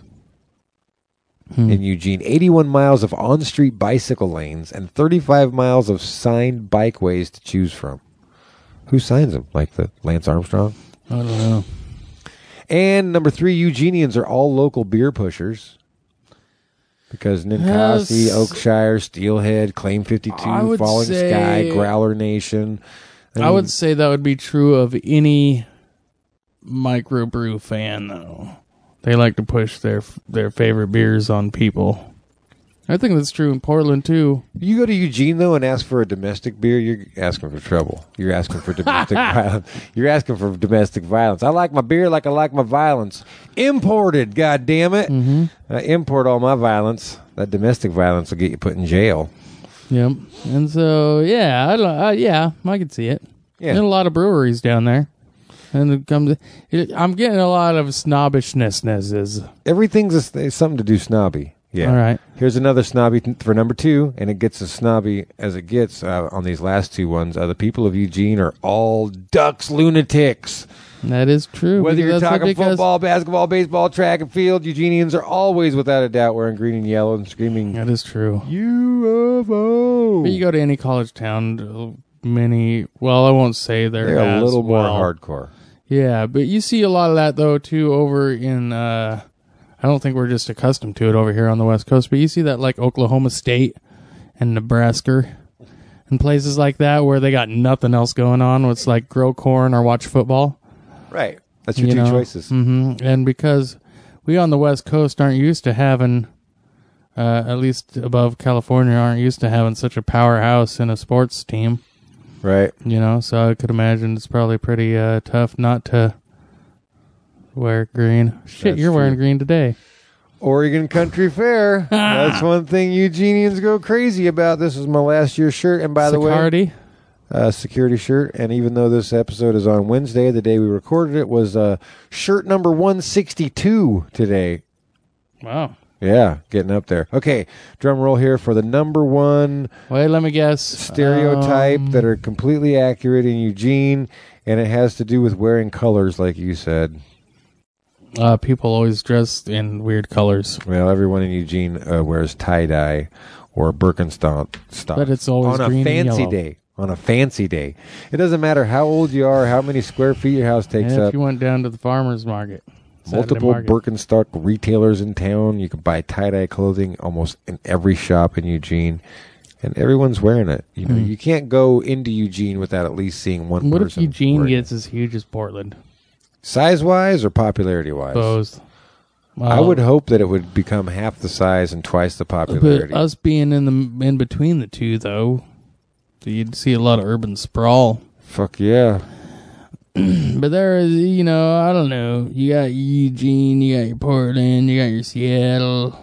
Hmm. in Eugene, eighty-one miles of on-street bicycle lanes, and thirty-five miles of signed bikeways to choose from. Who signs them? Like the Lance Armstrong? I don't know. And number three, Eugenians are all local beer pushers. Because Ninkasi, Yes. Oakshire, Steelhead, Claim I fifty-two, would Falling say- Sky, Growler Nation. I, mean, would say that would be true of any microbrew fan, though. They like to push their their favorite beers on people. I think that's true in Portland too. You go to Eugene though and ask for a domestic beer, you're asking for trouble. You're asking for domestic violence. You're asking for domestic violence. I like my beer like I like my violence. Imported, god damn it. Mm-hmm. I import all my violence. That domestic violence will get you put in jail. Yep. And so yeah, I don't- uh, yeah, I can see it. Yeah. There's a lot of breweries down there, and it comes. It, I'm getting a lot of snobbishness. Everything's a, something to do snobby. Yeah. All right. Here's another snobby t- for number two, and it gets as snobby as it gets uh, on these last two ones. Uh, the people of Eugene are all ducks lunatics. That is true. Whether because you're that's what- talking because- football, basketball, baseball, track and field, Eugenians are always, without a doubt, wearing green and yellow and screaming That is true. U F O. But you go to any college town, many. Well, I won't say they're, They're a as little more well. hardcore. Yeah, but you see a lot of that though too over in. Uh, I don't think we're just accustomed to it over here on the West Coast, but you see that like Oklahoma State and Nebraska and places like that where they got nothing else going on. It's like grow corn or watch football. Right. That's your you two know? choices. hmm And because we on the West Coast aren't used to having, uh, at least above California, aren't used to having such a powerhouse in a sports team. Right. You know, so I could imagine it's probably pretty uh, tough not to wear green. Shit, That's you're wearing true. green today. Oregon Country Fair. That's one thing Eugenians go crazy about. This is my last year's shirt. And by the way, Sicardi. uh, security shirt. And even though this episode is on Wednesday, the day we recorded it was uh, shirt number one sixty-two today. Wow. Yeah, getting up there. Okay, drum roll here for the number one Wait, let me guess. stereotype Um, that are completely accurate in Eugene, and it has to do with wearing colors, like you said. Uh, people always dress in weird colors. Well, everyone in Eugene uh, wears tie-dye or Birkenstock. stock But it's always on a green and fancy yellow. day. On a fancy day. It doesn't matter how old you are, how many square feet your house takes And if up. you went down to the farmer's market. Saturday Multiple market. Birkenstock retailers in town. You can buy tie-dye clothing almost in every shop in Eugene. And everyone's wearing it. You know, Hmm. you can't go into Eugene without at least seeing one What if person. Eugene wearing gets as huge as Portland? it. Size-wise or popularity-wise? Both. Well, I would hope that it would become half the size and twice the popularity. But us being in the in between the two, though, you'd see a lot of urban sprawl. Fuck yeah. But there is, you know, I don't know. You got Eugene, you got your Portland, you got your Seattle.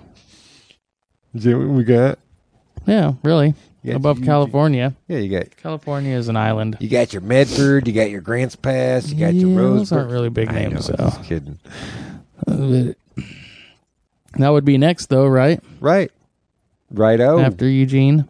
Is that what we got? Yeah, really. You Above your California. Yeah, you got California is an island. you got your Medford, you got your Grants Pass, you got your Yeah, Rose. those aren't really big I names, know, though. I'm just kidding. Uh, That would be next, though, right? Right. Righto. After Eugene.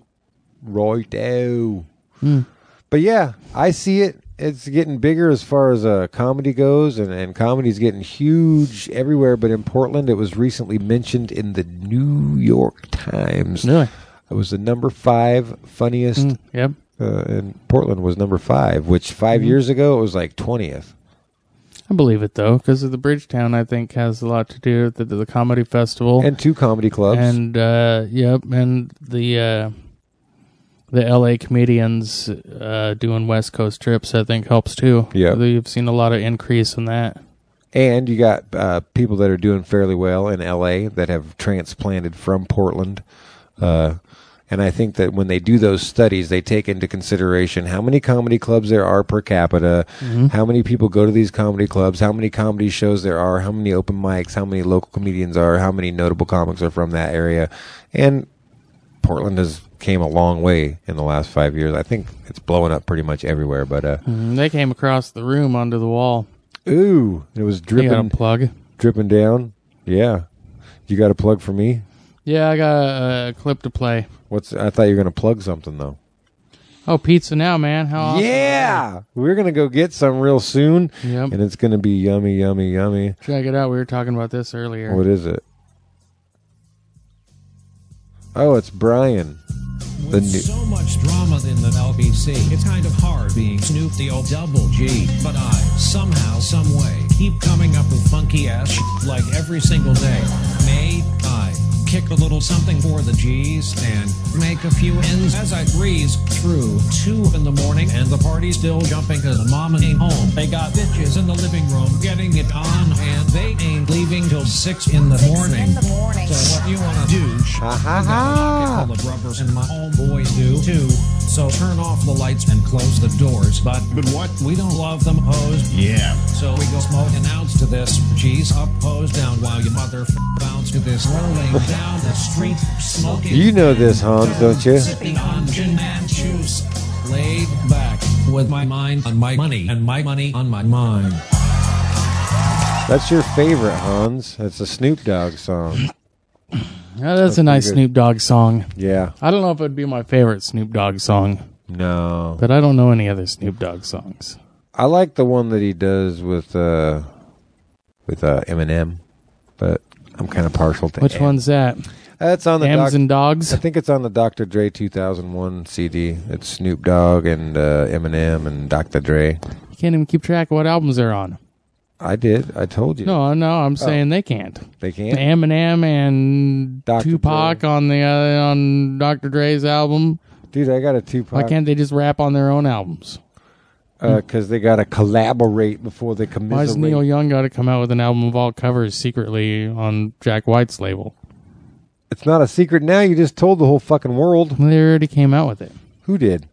Righto. Hmm. But yeah, I see it. It's getting bigger as far as uh, comedy goes, and, and comedy's getting huge everywhere. But in Portland, it was recently mentioned in the New York Times. Really? It was the number five funniest, Mm, yep. uh, and Portland was number five, which five Mm-hmm. years ago it was like twentieth. I believe it, though, because of the Bridgetown, I think, has a lot to do with the, the comedy festival. And two comedy clubs. And, uh, yep, and the uh, the L A comedians uh, doing West Coast trips, I think, helps, too. Yep. You've seen a lot of increase in that. And you got uh, people that are doing fairly well in L A that have transplanted from Portland. Uh, and I think that when they do those studies, they take into consideration how many comedy clubs there are per capita, Mm-hmm. how many people go to these comedy clubs, how many comedy shows there are, how many open mics, how many local comedians are, how many notable comics are from that area. And Portland has came a long way in the last five years. I think it's blowing up pretty much everywhere. But uh, Mm, they came across the room onto the wall. ooh, it was You got dripping, a plug? dripping down. Yeah, you got a plug for me? Yeah, I got a, a clip to play. What's? I thought you were gonna plug something though. Oh, pizza now, man. How awesome. Yeah, we're gonna go get some real soon, Yep. and it's gonna be yummy, yummy, yummy. Check it out. We were talking about this earlier. What is it? Oh, it's Brian. The With new. so much drama in the L B C, it's kind of hard being Snoop the old double G. But I, somehow, some way, keep coming up with funky ass shit like every single day. May I kick a little something for the G's and make a few ends as I breeze through two in the morning and the party's still jumping cause the mama ain't home. They got bitches in the living room getting it on and they ain't leaving till six in the morning. in the morning. So what you wanna do? Ha ha I got a ha. pocket full of rubbers and my homeboys do too. So turn off the lights and close the doors. But but what? We don't love them hoes. Yeah. So we go smoking out to this. G's up, hose down while your mother f- bounce to this. Rolling down the street, smoking. You know this, Hans, don't you? Sipping on gin and juice. Laid back with my mind on my money and my money on my mind. That's your favorite, Hans. That's a Snoop Dogg song. Yeah, that's a nice pretty good. Snoop Dogg song. Yeah. I don't know if it would be my favorite Snoop Dogg song, No. but I don't know any other Snoop Dogg songs. I like the one that he does with uh with uh Eminem, but I'm kind of partial to Which Em. one's that? That's on the Hams doc- and Dogs? I think it's on the Doctor Dre two thousand one C D. It's Snoop Dogg and uh, Eminem and Doctor Dre. You can't even keep track of what albums they're on. I did. I told you. No, no, I'm saying they can't. They can't. Eminem and Doctor Tupac Dre. on the uh, on Doctor Dre's album. Dude, I got a Tupac. Why can't they just rap on their own albums? Because they got to collaborate before they commiserate. Why has Neil Young got to come out with an album of all covers secretly on Jack White's label? It's not a secret now. You just told the whole fucking world. They already came out with it. Who did?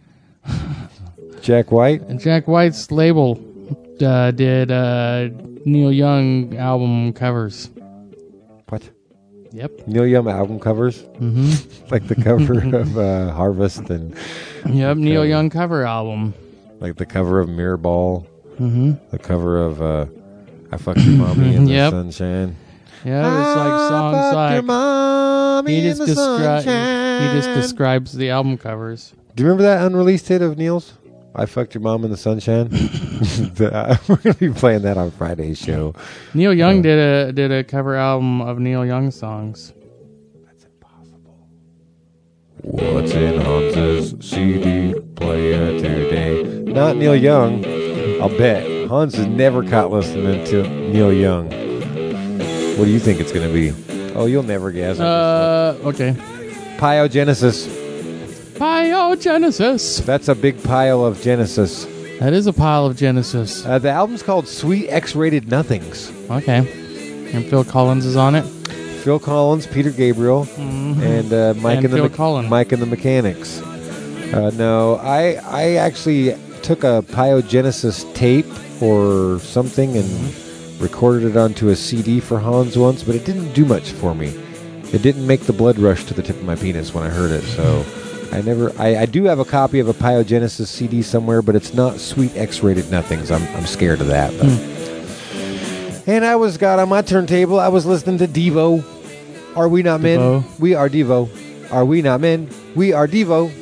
Jack White? And Jack White's label uh, did uh, Neil Young album covers. What? Yep. Neil Young album covers? Mm-hmm. Like the cover of uh, Harvest and Yep, Neil Young cover album. like the cover of Mirrorball. Mm-hmm. The cover of uh, I Fucked Your Mommy in the Yep. Sunshine. Yeah, it's like songs I fucked like your mommy he just in the describes sunshine. he just describes the album covers. Do you remember that unreleased hit of Neil's? I Fucked Your Mom in the Sunshine. The- uh, we're gonna be playing that on Friday's show. Neil Young did a did a cover album of Neil Young songs. That's impossible. What's in Hans's C D player today? Not Neil Young. I'll bet. Hans has never caught listening to Neil Young. What do you think it's going to be? Oh, you'll never guess. Uh, okay. Pyogenesis. Pyogenesis. That's a big pile of Genesis. That is a pile of Genesis. Uh, the album's called Sweet X-Rated Nothings. Okay. And Phil Collins is on it. Phil Collins, Peter Gabriel, Mm-hmm. and uh, Mike And and, the Phil Me- Collins. Mike and the Mechanics. Uh, no, I I actually took a Pyogenesis tape or something and recorded it onto a C D for Hans once, but it didn't do much for me. It didn't make the blood rush to the tip of my penis when I heard it, so I never. I, I do have a copy of a Pyogenesis C D somewhere, but it's not sweet X-rated nothings. I'm I'm scared of that. But. And I was got on my turntable. I was listening to Devo. Are we not men? Devo. We are Devo. Are we not men? We are Devo.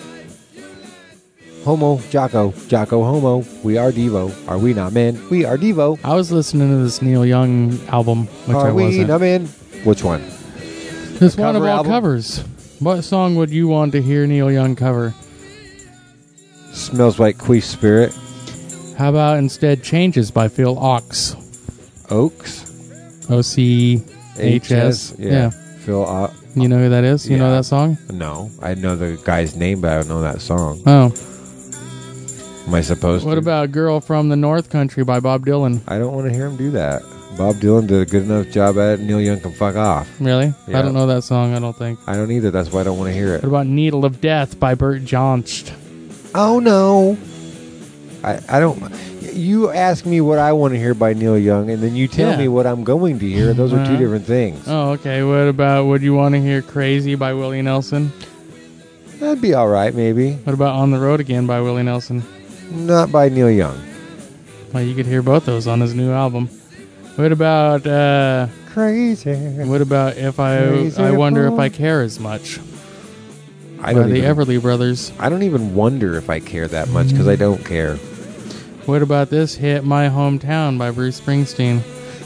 Homo, Jocko, Jocko, Homo. We are Devo. Are we not men? We are Devo. I was listening to this Neil Young album, which are I we wasn't. not men? Which one? This The one of cover all album? covers. What song would you want to hear Neil Young cover? Smells like Queef Spirit. How about instead Changes by Phil Ox? Oaks. O C H S. Yeah. Yeah. Phil. Uh, You know who that is? You know Yeah. that song? no, I know the guy's name, but I don't know that song. Oh. Am I supposed What to? about Girl from the North Country by Bob Dylan? I don't want to hear him do that. Bob Dylan did a good enough job at it. Neil Young can fuck off. Really? Yeah. I don't know that song, I don't think. I don't either. That's why I don't want to hear it. What about Needle of Death by Burt Johnst? Oh no. I, I don't. You ask me what I want to hear by Neil Young, and then you tell Yeah. me what I'm going to hear. Those are two Uh-huh. different things. Oh, okay. What about Would You Want to Hear Crazy by Willie Nelson? That'd be all right, maybe. What about On the Road Again by Willie Nelson? Not by Neil Young. Well, you could hear both those on his new album. What about uh, Crazy. What about If I Crazy I Wonder If boy. I Care As Much? I by don't the even. Everly Brothers. I don't even wonder if I care that much because I don't care. What about this hit, My Hometown by Bruce Springsteen?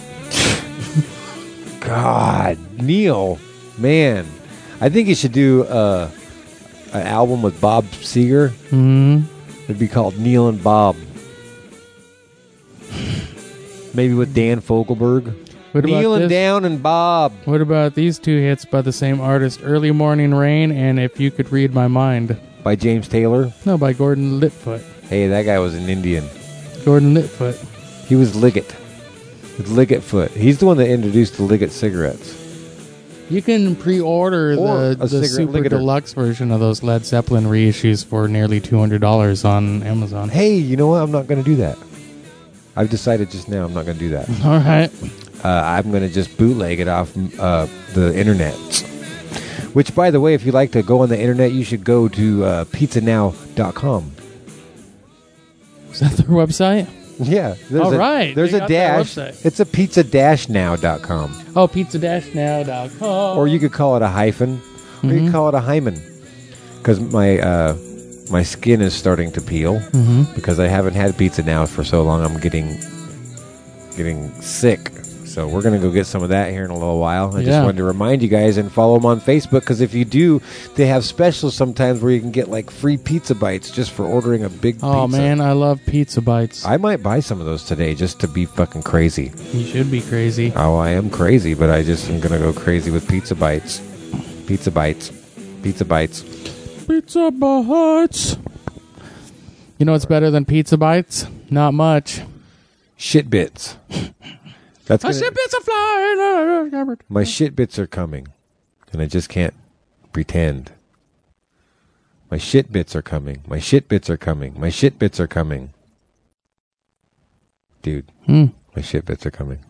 God, Neil, man, I think you should do uh, an album with Bob Seger. Hmm. It'd be called Neil and Bob. Maybe with Dan Fogelberg. What about Neil and this? Down and Bob. What about these two hits by the same artist, Early Morning Rain and If You Could Read My Mind? By James Taylor. No, by Gordon Lightfoot. Hey, that guy was an Indian. Gordon Lightfoot. He was Liggett. With Liggett Foot. He's the one that introduced the Liggett cigarettes. You can pre-order Or the, a the cigarette super ligator. deluxe version of those Led Zeppelin reissues for nearly two hundred dollars on Amazon. Hey, you know what? I'm not going to do that. I've decided just now I'm not going to do that. All right. Uh, I'm going to just bootleg it off uh, the internet. Which, by the way, if you like to go on the internet, you should go to uh, pizza now dot com. Is that their website? Yeah. There's All a, right, There's they a got their dash. website. It's a pizza dash now dot com. Oh, pizza dash now dot com. Or you could call it a hyphen. Or you Mhm. could call it a hymen. Because my, uh, my skin is starting to peel. Mhm. Because I haven't had pizza now for so long. I'm getting getting sick. So we're going to go get some of that here in a little while. I just Yeah. wanted to remind you guys and follow them on Facebook, because if you do, they have specials sometimes where you can get like free pizza bites just for ordering a big Oh, pizza. man, I love pizza bites. I might buy some of those today just to be fucking crazy. You should be crazy. Oh, I am crazy, but I just am going to go crazy with pizza bites. Pizza bites. Pizza bites. Pizza bites. You know what's better than pizza bites? Not much. Shit bits. That's A gonna, shit bits are flying. my shit bits are coming, and I just can't pretend. My shit bits are coming. My shit bits are coming. My shit bits are coming. Dude, Hmm. my shit bits are coming.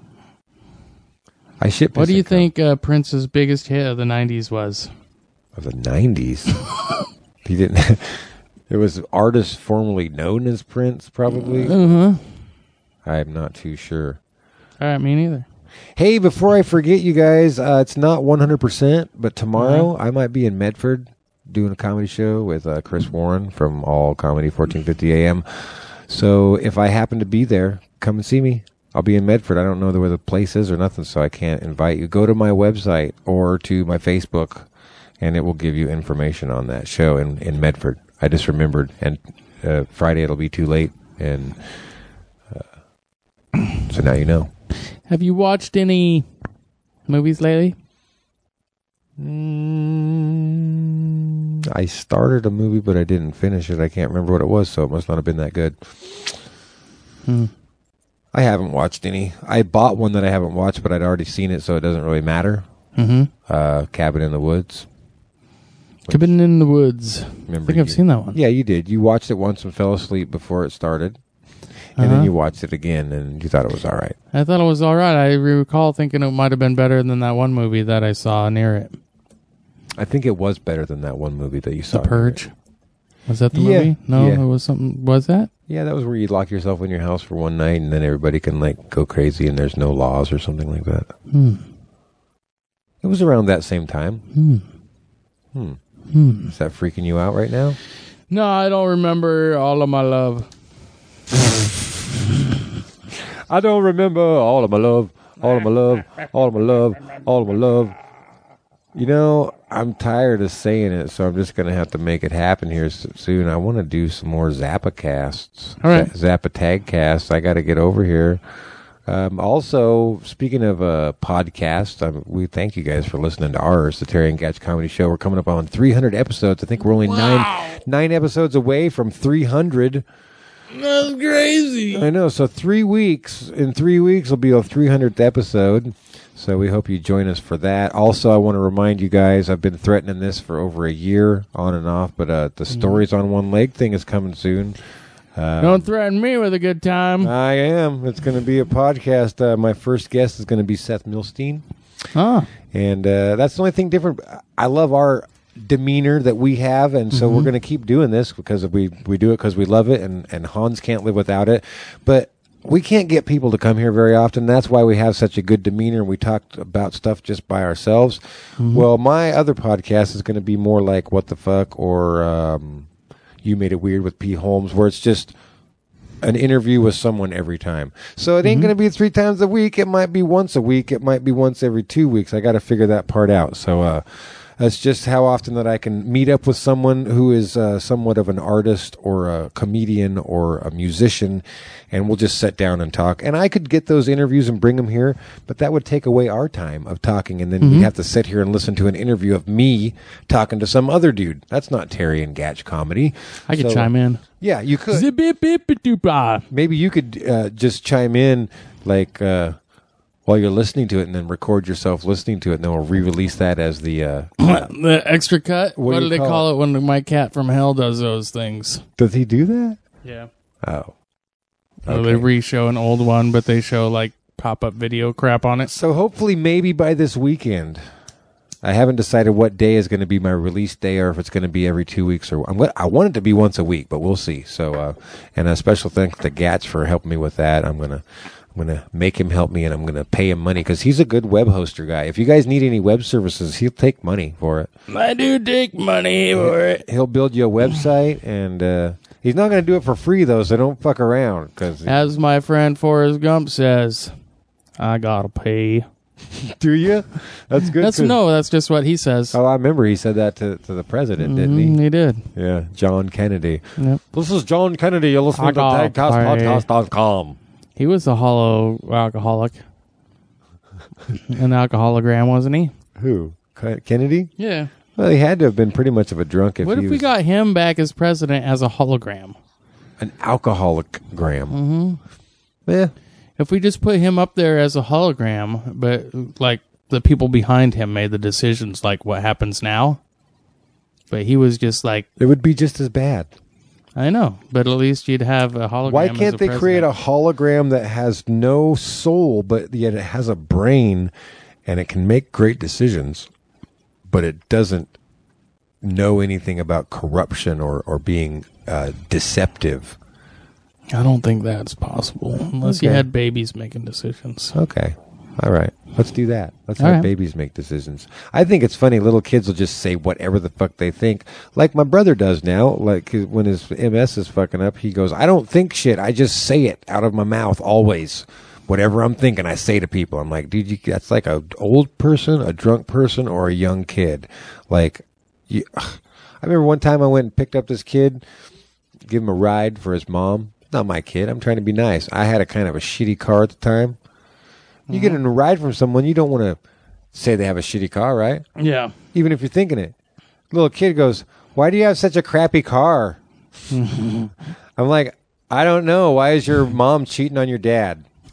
I shit bits What do you are coming. think uh, Prince's biggest hit of the nineties was? Of the nineties? He didn't... There was artists formerly known as Prince, probably. Uh-huh. I'm not too sure. All right, me neither. Hey, before I forget, you guys, uh, it's not one hundred percent, but tomorrow Uh-huh. I might be in Medford doing a comedy show with uh, Chris Warren from All Comedy fourteen fifty A M. So if I happen to be there, come and see me. I'll be in Medford. I don't know where the place is or nothing, so I can't invite you. Go to my website or to my Facebook, and it will give you information on that show in, in Medford. I just remembered, and uh, Friday it'll be too late, and uh, so now you know. Have you watched any movies lately? Mm, I started a movie, but I didn't finish it. I can't remember what it was, so it must not have been that good. Hmm. I haven't watched any. I bought one that I haven't watched, but I'd already seen it, so it doesn't really matter. Mm-hmm. Uh, Cabin in the Woods. Cabin in the Woods. Remember I think you, I've seen that one. Yeah, you did. You watched it once and fell asleep before it started. And Uh-huh. then you watched it again, and you thought it was all right. I thought it was all right. I recall thinking it might have been better than that one movie that I saw near it. I think it was better than that one movie that you saw. The Purge. Was that the Yeah, movie? No, yeah. it was something. Was that? Yeah, that was where you lock yourself in your house for one night, and then everybody can like go crazy, and there's no laws or something like that. Hmm. It was around that same time. Hmm. Hmm. Hmm. Is that freaking you out right now? No, I don't remember All of My Love. I don't remember all of my love, all of my love, all of my love, all of my love. You know, I'm tired of saying it, so I'm just going to have to make it happen here s- soon. I want to do some more Zappa casts. All right. Z- Zappa tag casts. I got to get over here. Um, also, speaking of uh, podcasts, um, we thank you guys for listening to ours, the Terry and Gatch Comedy Show. We're coming up on three hundred episodes. I think we're only nine nine episodes away from three hundred. That's crazy. I know. So three weeks, in three weeks will be our three hundredth episode. So we hope you join us for that. Also, I want to remind you guys, I've been threatening this for over a year, on and off, but uh, the Stories on One Leg thing is coming soon. Um, Don't threaten me with a good time. I am. It's going to be a podcast. Uh, my first guest is going to be Seth Milstein. Oh. And uh, that's the only thing different. I love our demeanor that we have, and so Mm-hmm. we're going to keep doing this because we we do it because we love it, and, and Hans can't live without it. But we can't get people to come here very often. That's why we have such a good demeanor, and we talk about stuff just by ourselves. Mm-hmm. Well, my other podcast is going to be more like What the Fuck or um, You Made It Weird with P. Holmes, where it's just an interview with someone every time. So it ain't Mm-hmm. going to be three times a week. It might be once a week. It might be once every two weeks. I got to figure that part out. So uh, that's just how often that I can meet up with someone who is uh, somewhat of an artist or a comedian or a musician, and we'll just sit down and talk. And I could get those interviews and bring them here, but that would take away our time of talking, and then Mm-hmm. we'd have to sit here and listen to an interview of me talking to some other dude. That's not Terry and Gatch comedy. I could So, chime in. Yeah, you could. Zip-bip-bip-a-doop-ah. Maybe you could uh, just chime in, like uh, while you're listening to it, and then record yourself listening to it, and then we'll re-release that as the. Uh, The extra cut? What What, do do you they call call it? when my cat from hell does those things? does he do that? Yeah. Oh, So they re-show an old one, but they show like pop-up video crap on it. so hopefully, maybe by this weekend. I haven't decided what day is going to be my release day, or if it's going to be every two weeks, or I'm gonna, I want it to be once a week, but we'll see. So, uh, and a special thanks to Gatch for helping me with that. I'm gonna, I'm gonna make him help me, and I'm gonna pay him money because he's a good web hoster guy. If you guys need any web services, he'll take money for it. I do take money for it. He'll build you a website, and uh, he's not going to do it for free though. So don't fuck around, because As my friend Forrest Gump says, I gotta pay. do you? That's good. That's 'cause- no, that's just what he says. Oh, I remember he said that to, to the president, didn't Mhm, he? he did. Yeah, John Kennedy. Yep. This is John Kennedy. You're listening I to got tagcast podcast dot com. He was a hollow alcoholic. An alcohologram, wasn't he? Who? K- Kennedy? Yeah. Well, he had to have been pretty much of a drunk if What he if was we got him back as president as a hologram? an alcoholic gram. Mm-hmm. Yeah. If we just put him up there as a hologram, but like the people behind him made the decisions, like what happens now. But he was just like, It would be just as bad. I know, but at least you'd have a hologram. Why as can't a they create a president. hologram that has no soul, but yet it has a brain and it can make great decisions, but it doesn't know anything about corruption or, or being uh, deceptive? I don't think that's possible unless you Okay. had babies making decisions. Okay. All right. Let's do that. Let's All have right. babies make decisions. I think it's funny. Little kids will just say whatever the fuck they think, like my brother does now. Like his- when his M S is fucking up, he goes, I don't think shit. I just say it out of my mouth always. Whatever I'm thinking, I say to people. I'm like, dude, you, that's like a old person, a drunk person, or a young kid. Like, you, I remember one time I went and picked up this kid, give him a ride for his mom. Not my kid. I'm trying to be nice. I had a kind of a shitty car at the time. You get in a ride from someone, you don't want to say they have a shitty car, right? Yeah. Even if you're thinking it. Little kid goes, why do you have such a crappy car? I'm like, I don't know. Why is your mom cheating on your dad?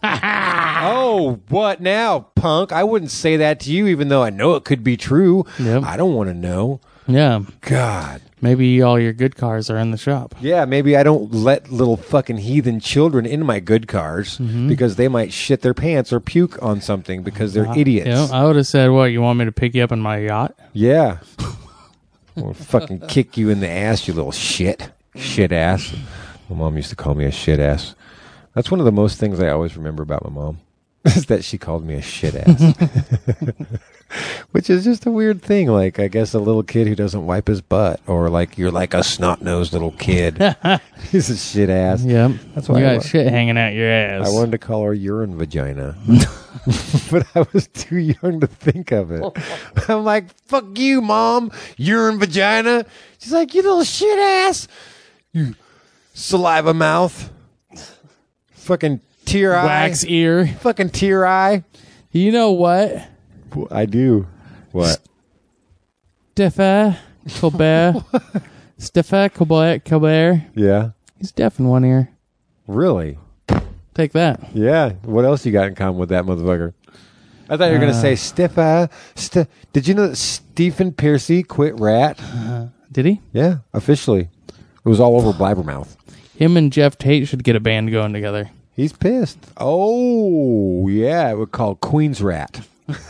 Whoa, what now, punk? I wouldn't say that to you, even though I know it could be true. Yep. I don't want to know. Yeah. God. Maybe all your good cars are in the shop. Yeah, maybe I don't let little fucking heathen children in my good cars Mm-hmm. because they might shit their pants or puke on something because they're Uh, idiots. Yeah, I would have said, what, you want me to pick you up in my yacht? Yeah. Or fucking kick you in the ass, you little shit. Shit ass. My mom used to call me a shit ass. That's one of the most things I always remember about my mom. Is that she called me a shit ass. Which is just a weird thing. Like, I guess a little kid who doesn't wipe his butt. Or like, you're like a snot-nosed little kid. He's a shit ass. Yep. That's why you I got wa- shit hanging out your ass. I wanted to call her urine vagina. But I was too young to think of it. I'm like, fuck you, Mom. Urine vagina. She's like, you little shit ass. You saliva mouth. Fucking tear eye. Wax ear. Fucking tear eye. You know what? I do. What? Steffa Colbert. Steffa Colbert. Colbert. Yeah. He's deaf in one ear. Really? Take that. Yeah. What else you got in common with that motherfucker? I thought you were going to Uh, say Stiffa. St- Did you know that Stephen Piercy quit Rat? Did he? Yeah, officially. It was all over Blabbermouth. Him and Jeff Tate should get a band going together. He's pissed. Oh, yeah. It would call Queen's Rat.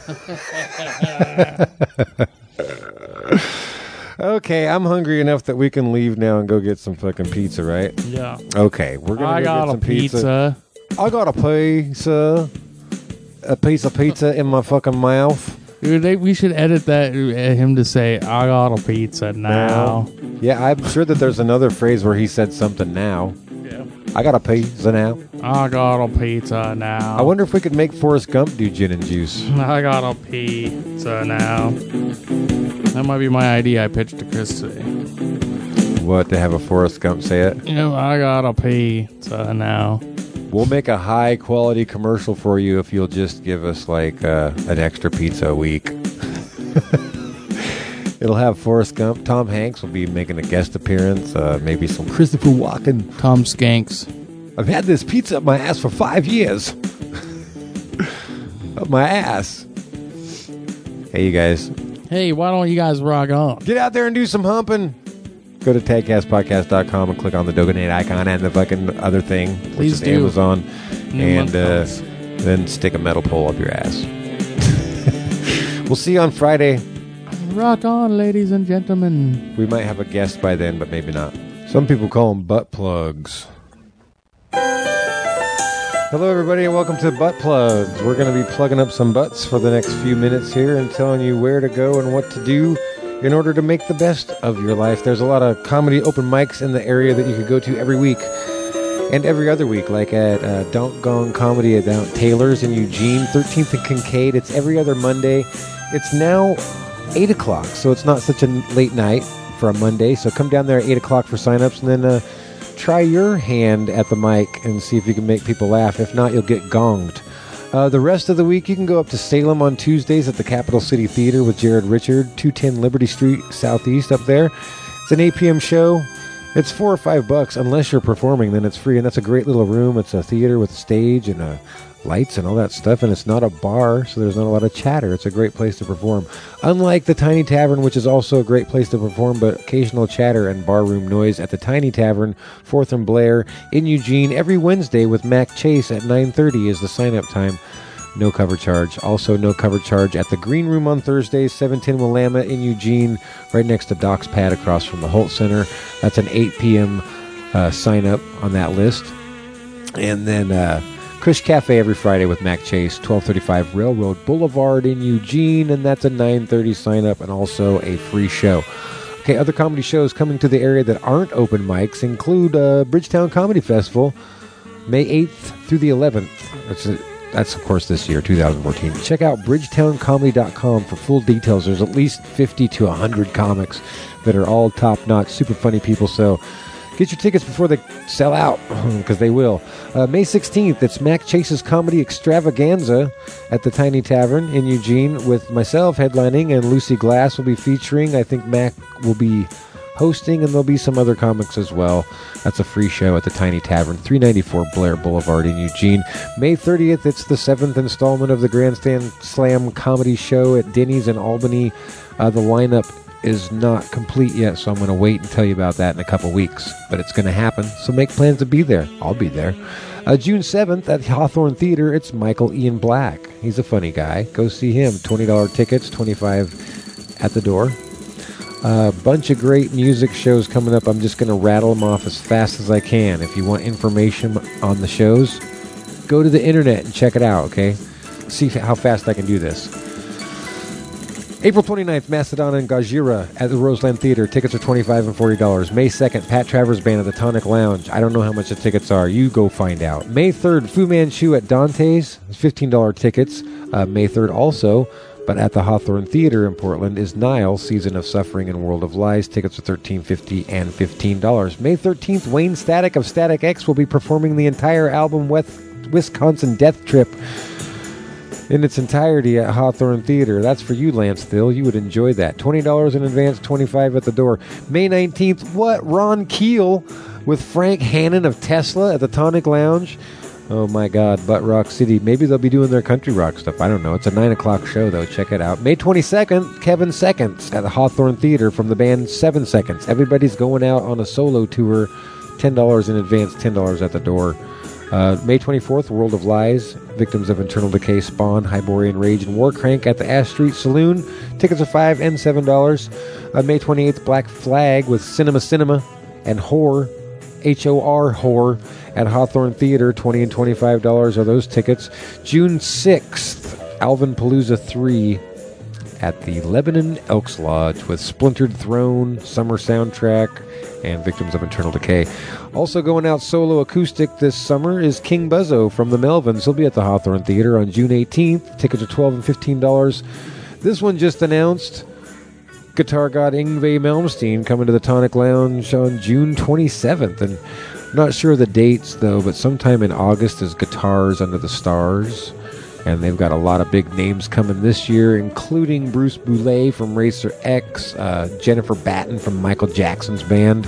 Okay, I'm hungry enough that we can leave now and go get some fucking pizza, right? Yeah. Okay, we're going I to go got get a some pizza. pizza. I got a pizza. A piece of pizza in my fucking mouth. Dude, they, we should edit that, uh, him to say, I got a pizza now. Yeah, I'm sure that there's another phrase where he said something now. Yeah. I got a pizza now. I got a pizza now. I wonder if we could make Forrest Gump do gin and juice. I got a pizza now. That might be my idea I pitched to Chris today. What, to have a Forrest Gump say it? You know, I got a pizza now. We'll make a high quality commercial for you if you'll just give us like uh, an extra pizza a week. It'll have Forrest Gump. Tom Hanks will be making a guest appearance. Uh, maybe some Christopher Walken. Tom Skanks. I've had this pizza up my ass for five years. Up my ass. Hey, you guys. Hey, why don't you guys rock on? Get out there and do some humping. Go to tagcast podcast dot com and click on the donate icon and the fucking other thing, which Please is do. Amazon. New And month uh, comes. then stick a metal pole up your ass. We'll see you on Friday. Rock on, ladies and gentlemen. We might have a guest by then, but maybe not. Some people call them butt plugs. Hello, everybody, and welcome to Butt Plugs. We're going to be plugging up some butts for the next few minutes here and telling you where to go and what to do in order to make the best of your life. There's a lot of comedy open mics in the area that you could go to every week and every other week, like at uh, Donk Gong Comedy at Down Taylor's in Eugene, thirteenth and Kincaid. It's every other Monday. It's now eight o'clock, so it's not such a late night for a Monday. So come down there at eight o'clock for sign-ups, and then uh, try your hand at the mic and see if you can make people laugh. If not, you'll get gonged. Uh, the rest of the week, you can go up to Salem on Tuesdays at the Capital City Theater with Jared Richard, two ten Liberty Street Southeast up there. It's an eight p.m. show. It's four or five bucks. Unless you're performing, then it's free, and that's a great little room. It's a theater with a stage and uh, lights and all that stuff, and it's not a bar, so there's not a lot of chatter. It's a great place to perform. Unlike the Tiny Tavern, which is also a great place to perform, but occasional chatter and barroom noise at the Tiny Tavern, fourth and Blair, in Eugene, every Wednesday with Mac Chase at nine thirty is the sign-up time. No cover charge. Also, no cover charge at the Green Room on Thursdays, seven ten Willamette in Eugene, right next to Doc's Pad across from the Holt Center. That's an eight p.m. Uh, sign-up on that list. And then uh, Kush Cafe every Friday with Mac Chase, twelve thirty-five Railroad Boulevard in Eugene, and that's a nine thirty sign-up and also a free show. Okay, other comedy shows coming to the area that aren't open mics include uh, Bridgetown Comedy Festival, May eighth through the eleventh. That's a That's, of course, this year, two thousand fourteen. Check out bridgetown comedy dot com for full details. There's at least fifty to one hundred comics that are all top-notch, super funny people. So get your tickets before they sell out, because they will. Uh, May sixteenth, it's Mac Chase's Comedy Extravaganza at the Tiny Tavern in Eugene with myself headlining, and Lucy Glass will be featuring. I think Mac will be hosting, and there'll be some other comics as well. That's a free show at the Tiny Tavern, three ninety-four Blair Boulevard in Eugene. May thirtieth, it's the seventh installment of the Grandstand Slam comedy show at Denny's in Albany. Uh, the lineup is not complete yet, so I'm going to wait and tell you about that in a couple weeks. But it's going to happen, so make plans to be there. I'll be there. Uh, June seventh at Hawthorne Theater, it's Michael Ian Black. He's a funny guy. Go see him. twenty dollars tickets, twenty-five dollars at the door. A uh, bunch of great music shows coming up. I'm just going to rattle them off as fast as I can. If you want information on the shows, go to the internet and check it out, okay? See how fast I can do this. April twenty-ninth, Mastodon and Gajira at the Roseland Theater. Tickets are twenty-five dollars and forty dollars. May second, Pat Travers Band at the Tonic Lounge. I don't know how much the tickets are. You go find out. May third, Fu Manchu at Dante's. fifteen dollars tickets. Uh, May third also, but at the Hawthorne Theater in Portland, is Nile, Season of Suffering and World of Lies. Tickets are thirteen fifty and fifteen dollars. May thirteenth, Wayne Static of Static X will be performing the entire album Wisconsin Death Trip in its entirety at Hawthorne Theater. That's for you, Lance Thill. You would enjoy that. twenty dollars in advance, twenty-five dollars at the door. May nineteenth, what? Ron Keel with Frank Hannon of Tesla at the Tonic Lounge. Oh my God, Butt Rock City. Maybe they'll be doing their country rock stuff. I don't know. It's a nine o'clock show, though. Check it out. May twenty-second, Kevin Seconds at the Hawthorne Theater from the band Seven Seconds. Everybody's going out on a solo tour. ten dollars in advance, ten dollars at the door. Uh, May twenty-fourth, World of Lies, Victims of Internal Decay, Spawn, Hyborian Rage, and Warcrank at the Ash Street Saloon. Tickets are five dollars and seven dollars. Uh, May twenty-eighth, Black Flag with Cinema Cinema and Horror, H O R Horror, at Hawthorne Theater. twenty dollars and twenty-five dollars are those tickets. June sixth, Alvin Palooza three at the Lebanon Elks Lodge with Splintered Throne, Summer Soundtrack, and Victims of Internal Decay. Also going out solo acoustic this summer is King Buzzo from the Melvins. He'll be at the Hawthorne Theater on June eighteenth. Tickets are twelve dollars and fifteen dollars. This one just announced. Guitar god Yngwie Malmsteen coming to the Tonic Lounge on June twenty-seventh. And I'm not sure of the dates, though, but sometime in August is Guitars Under the Stars. And they've got a lot of big names coming this year, including Bruce Boulay from Racer X, uh, Jennifer Batten from Michael Jackson's band,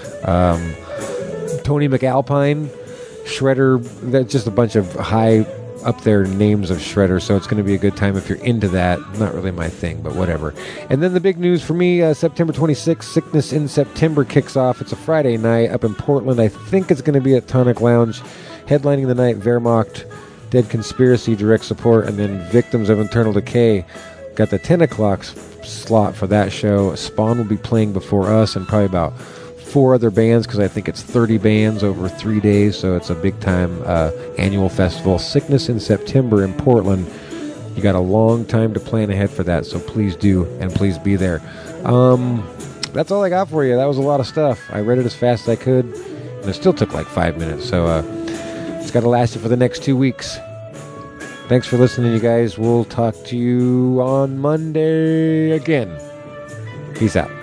um, Tony McAlpine, Shredder. That's just a bunch of high up there names of Shredder, so it's going to be a good time if you're into that. Not really my thing, but whatever. And then the big news for me, uh, September twenty-sixth, Sickness in September kicks off. It's a Friday night up in Portland. I think it's going to be at Tonic Lounge. Headlining the night, Wehrmacht, Dead Conspiracy, Direct Support, and then Victims of Internal Decay. Got the ten o'clock slot for that show. Spawn will be playing before us and probably about four other bands, because I think it's thirty bands over three days, so it's a big-time uh, annual festival. Sickness in September in Portland. You got a long time to plan ahead for that, so please do, and please be there. Um, that's all I got for you. That was a lot of stuff. I read it as fast as I could, and it still took like five minutes, so uh, it's got to last you for the next two weeks. Thanks for listening, you guys. We'll talk to you on Monday again. Peace out.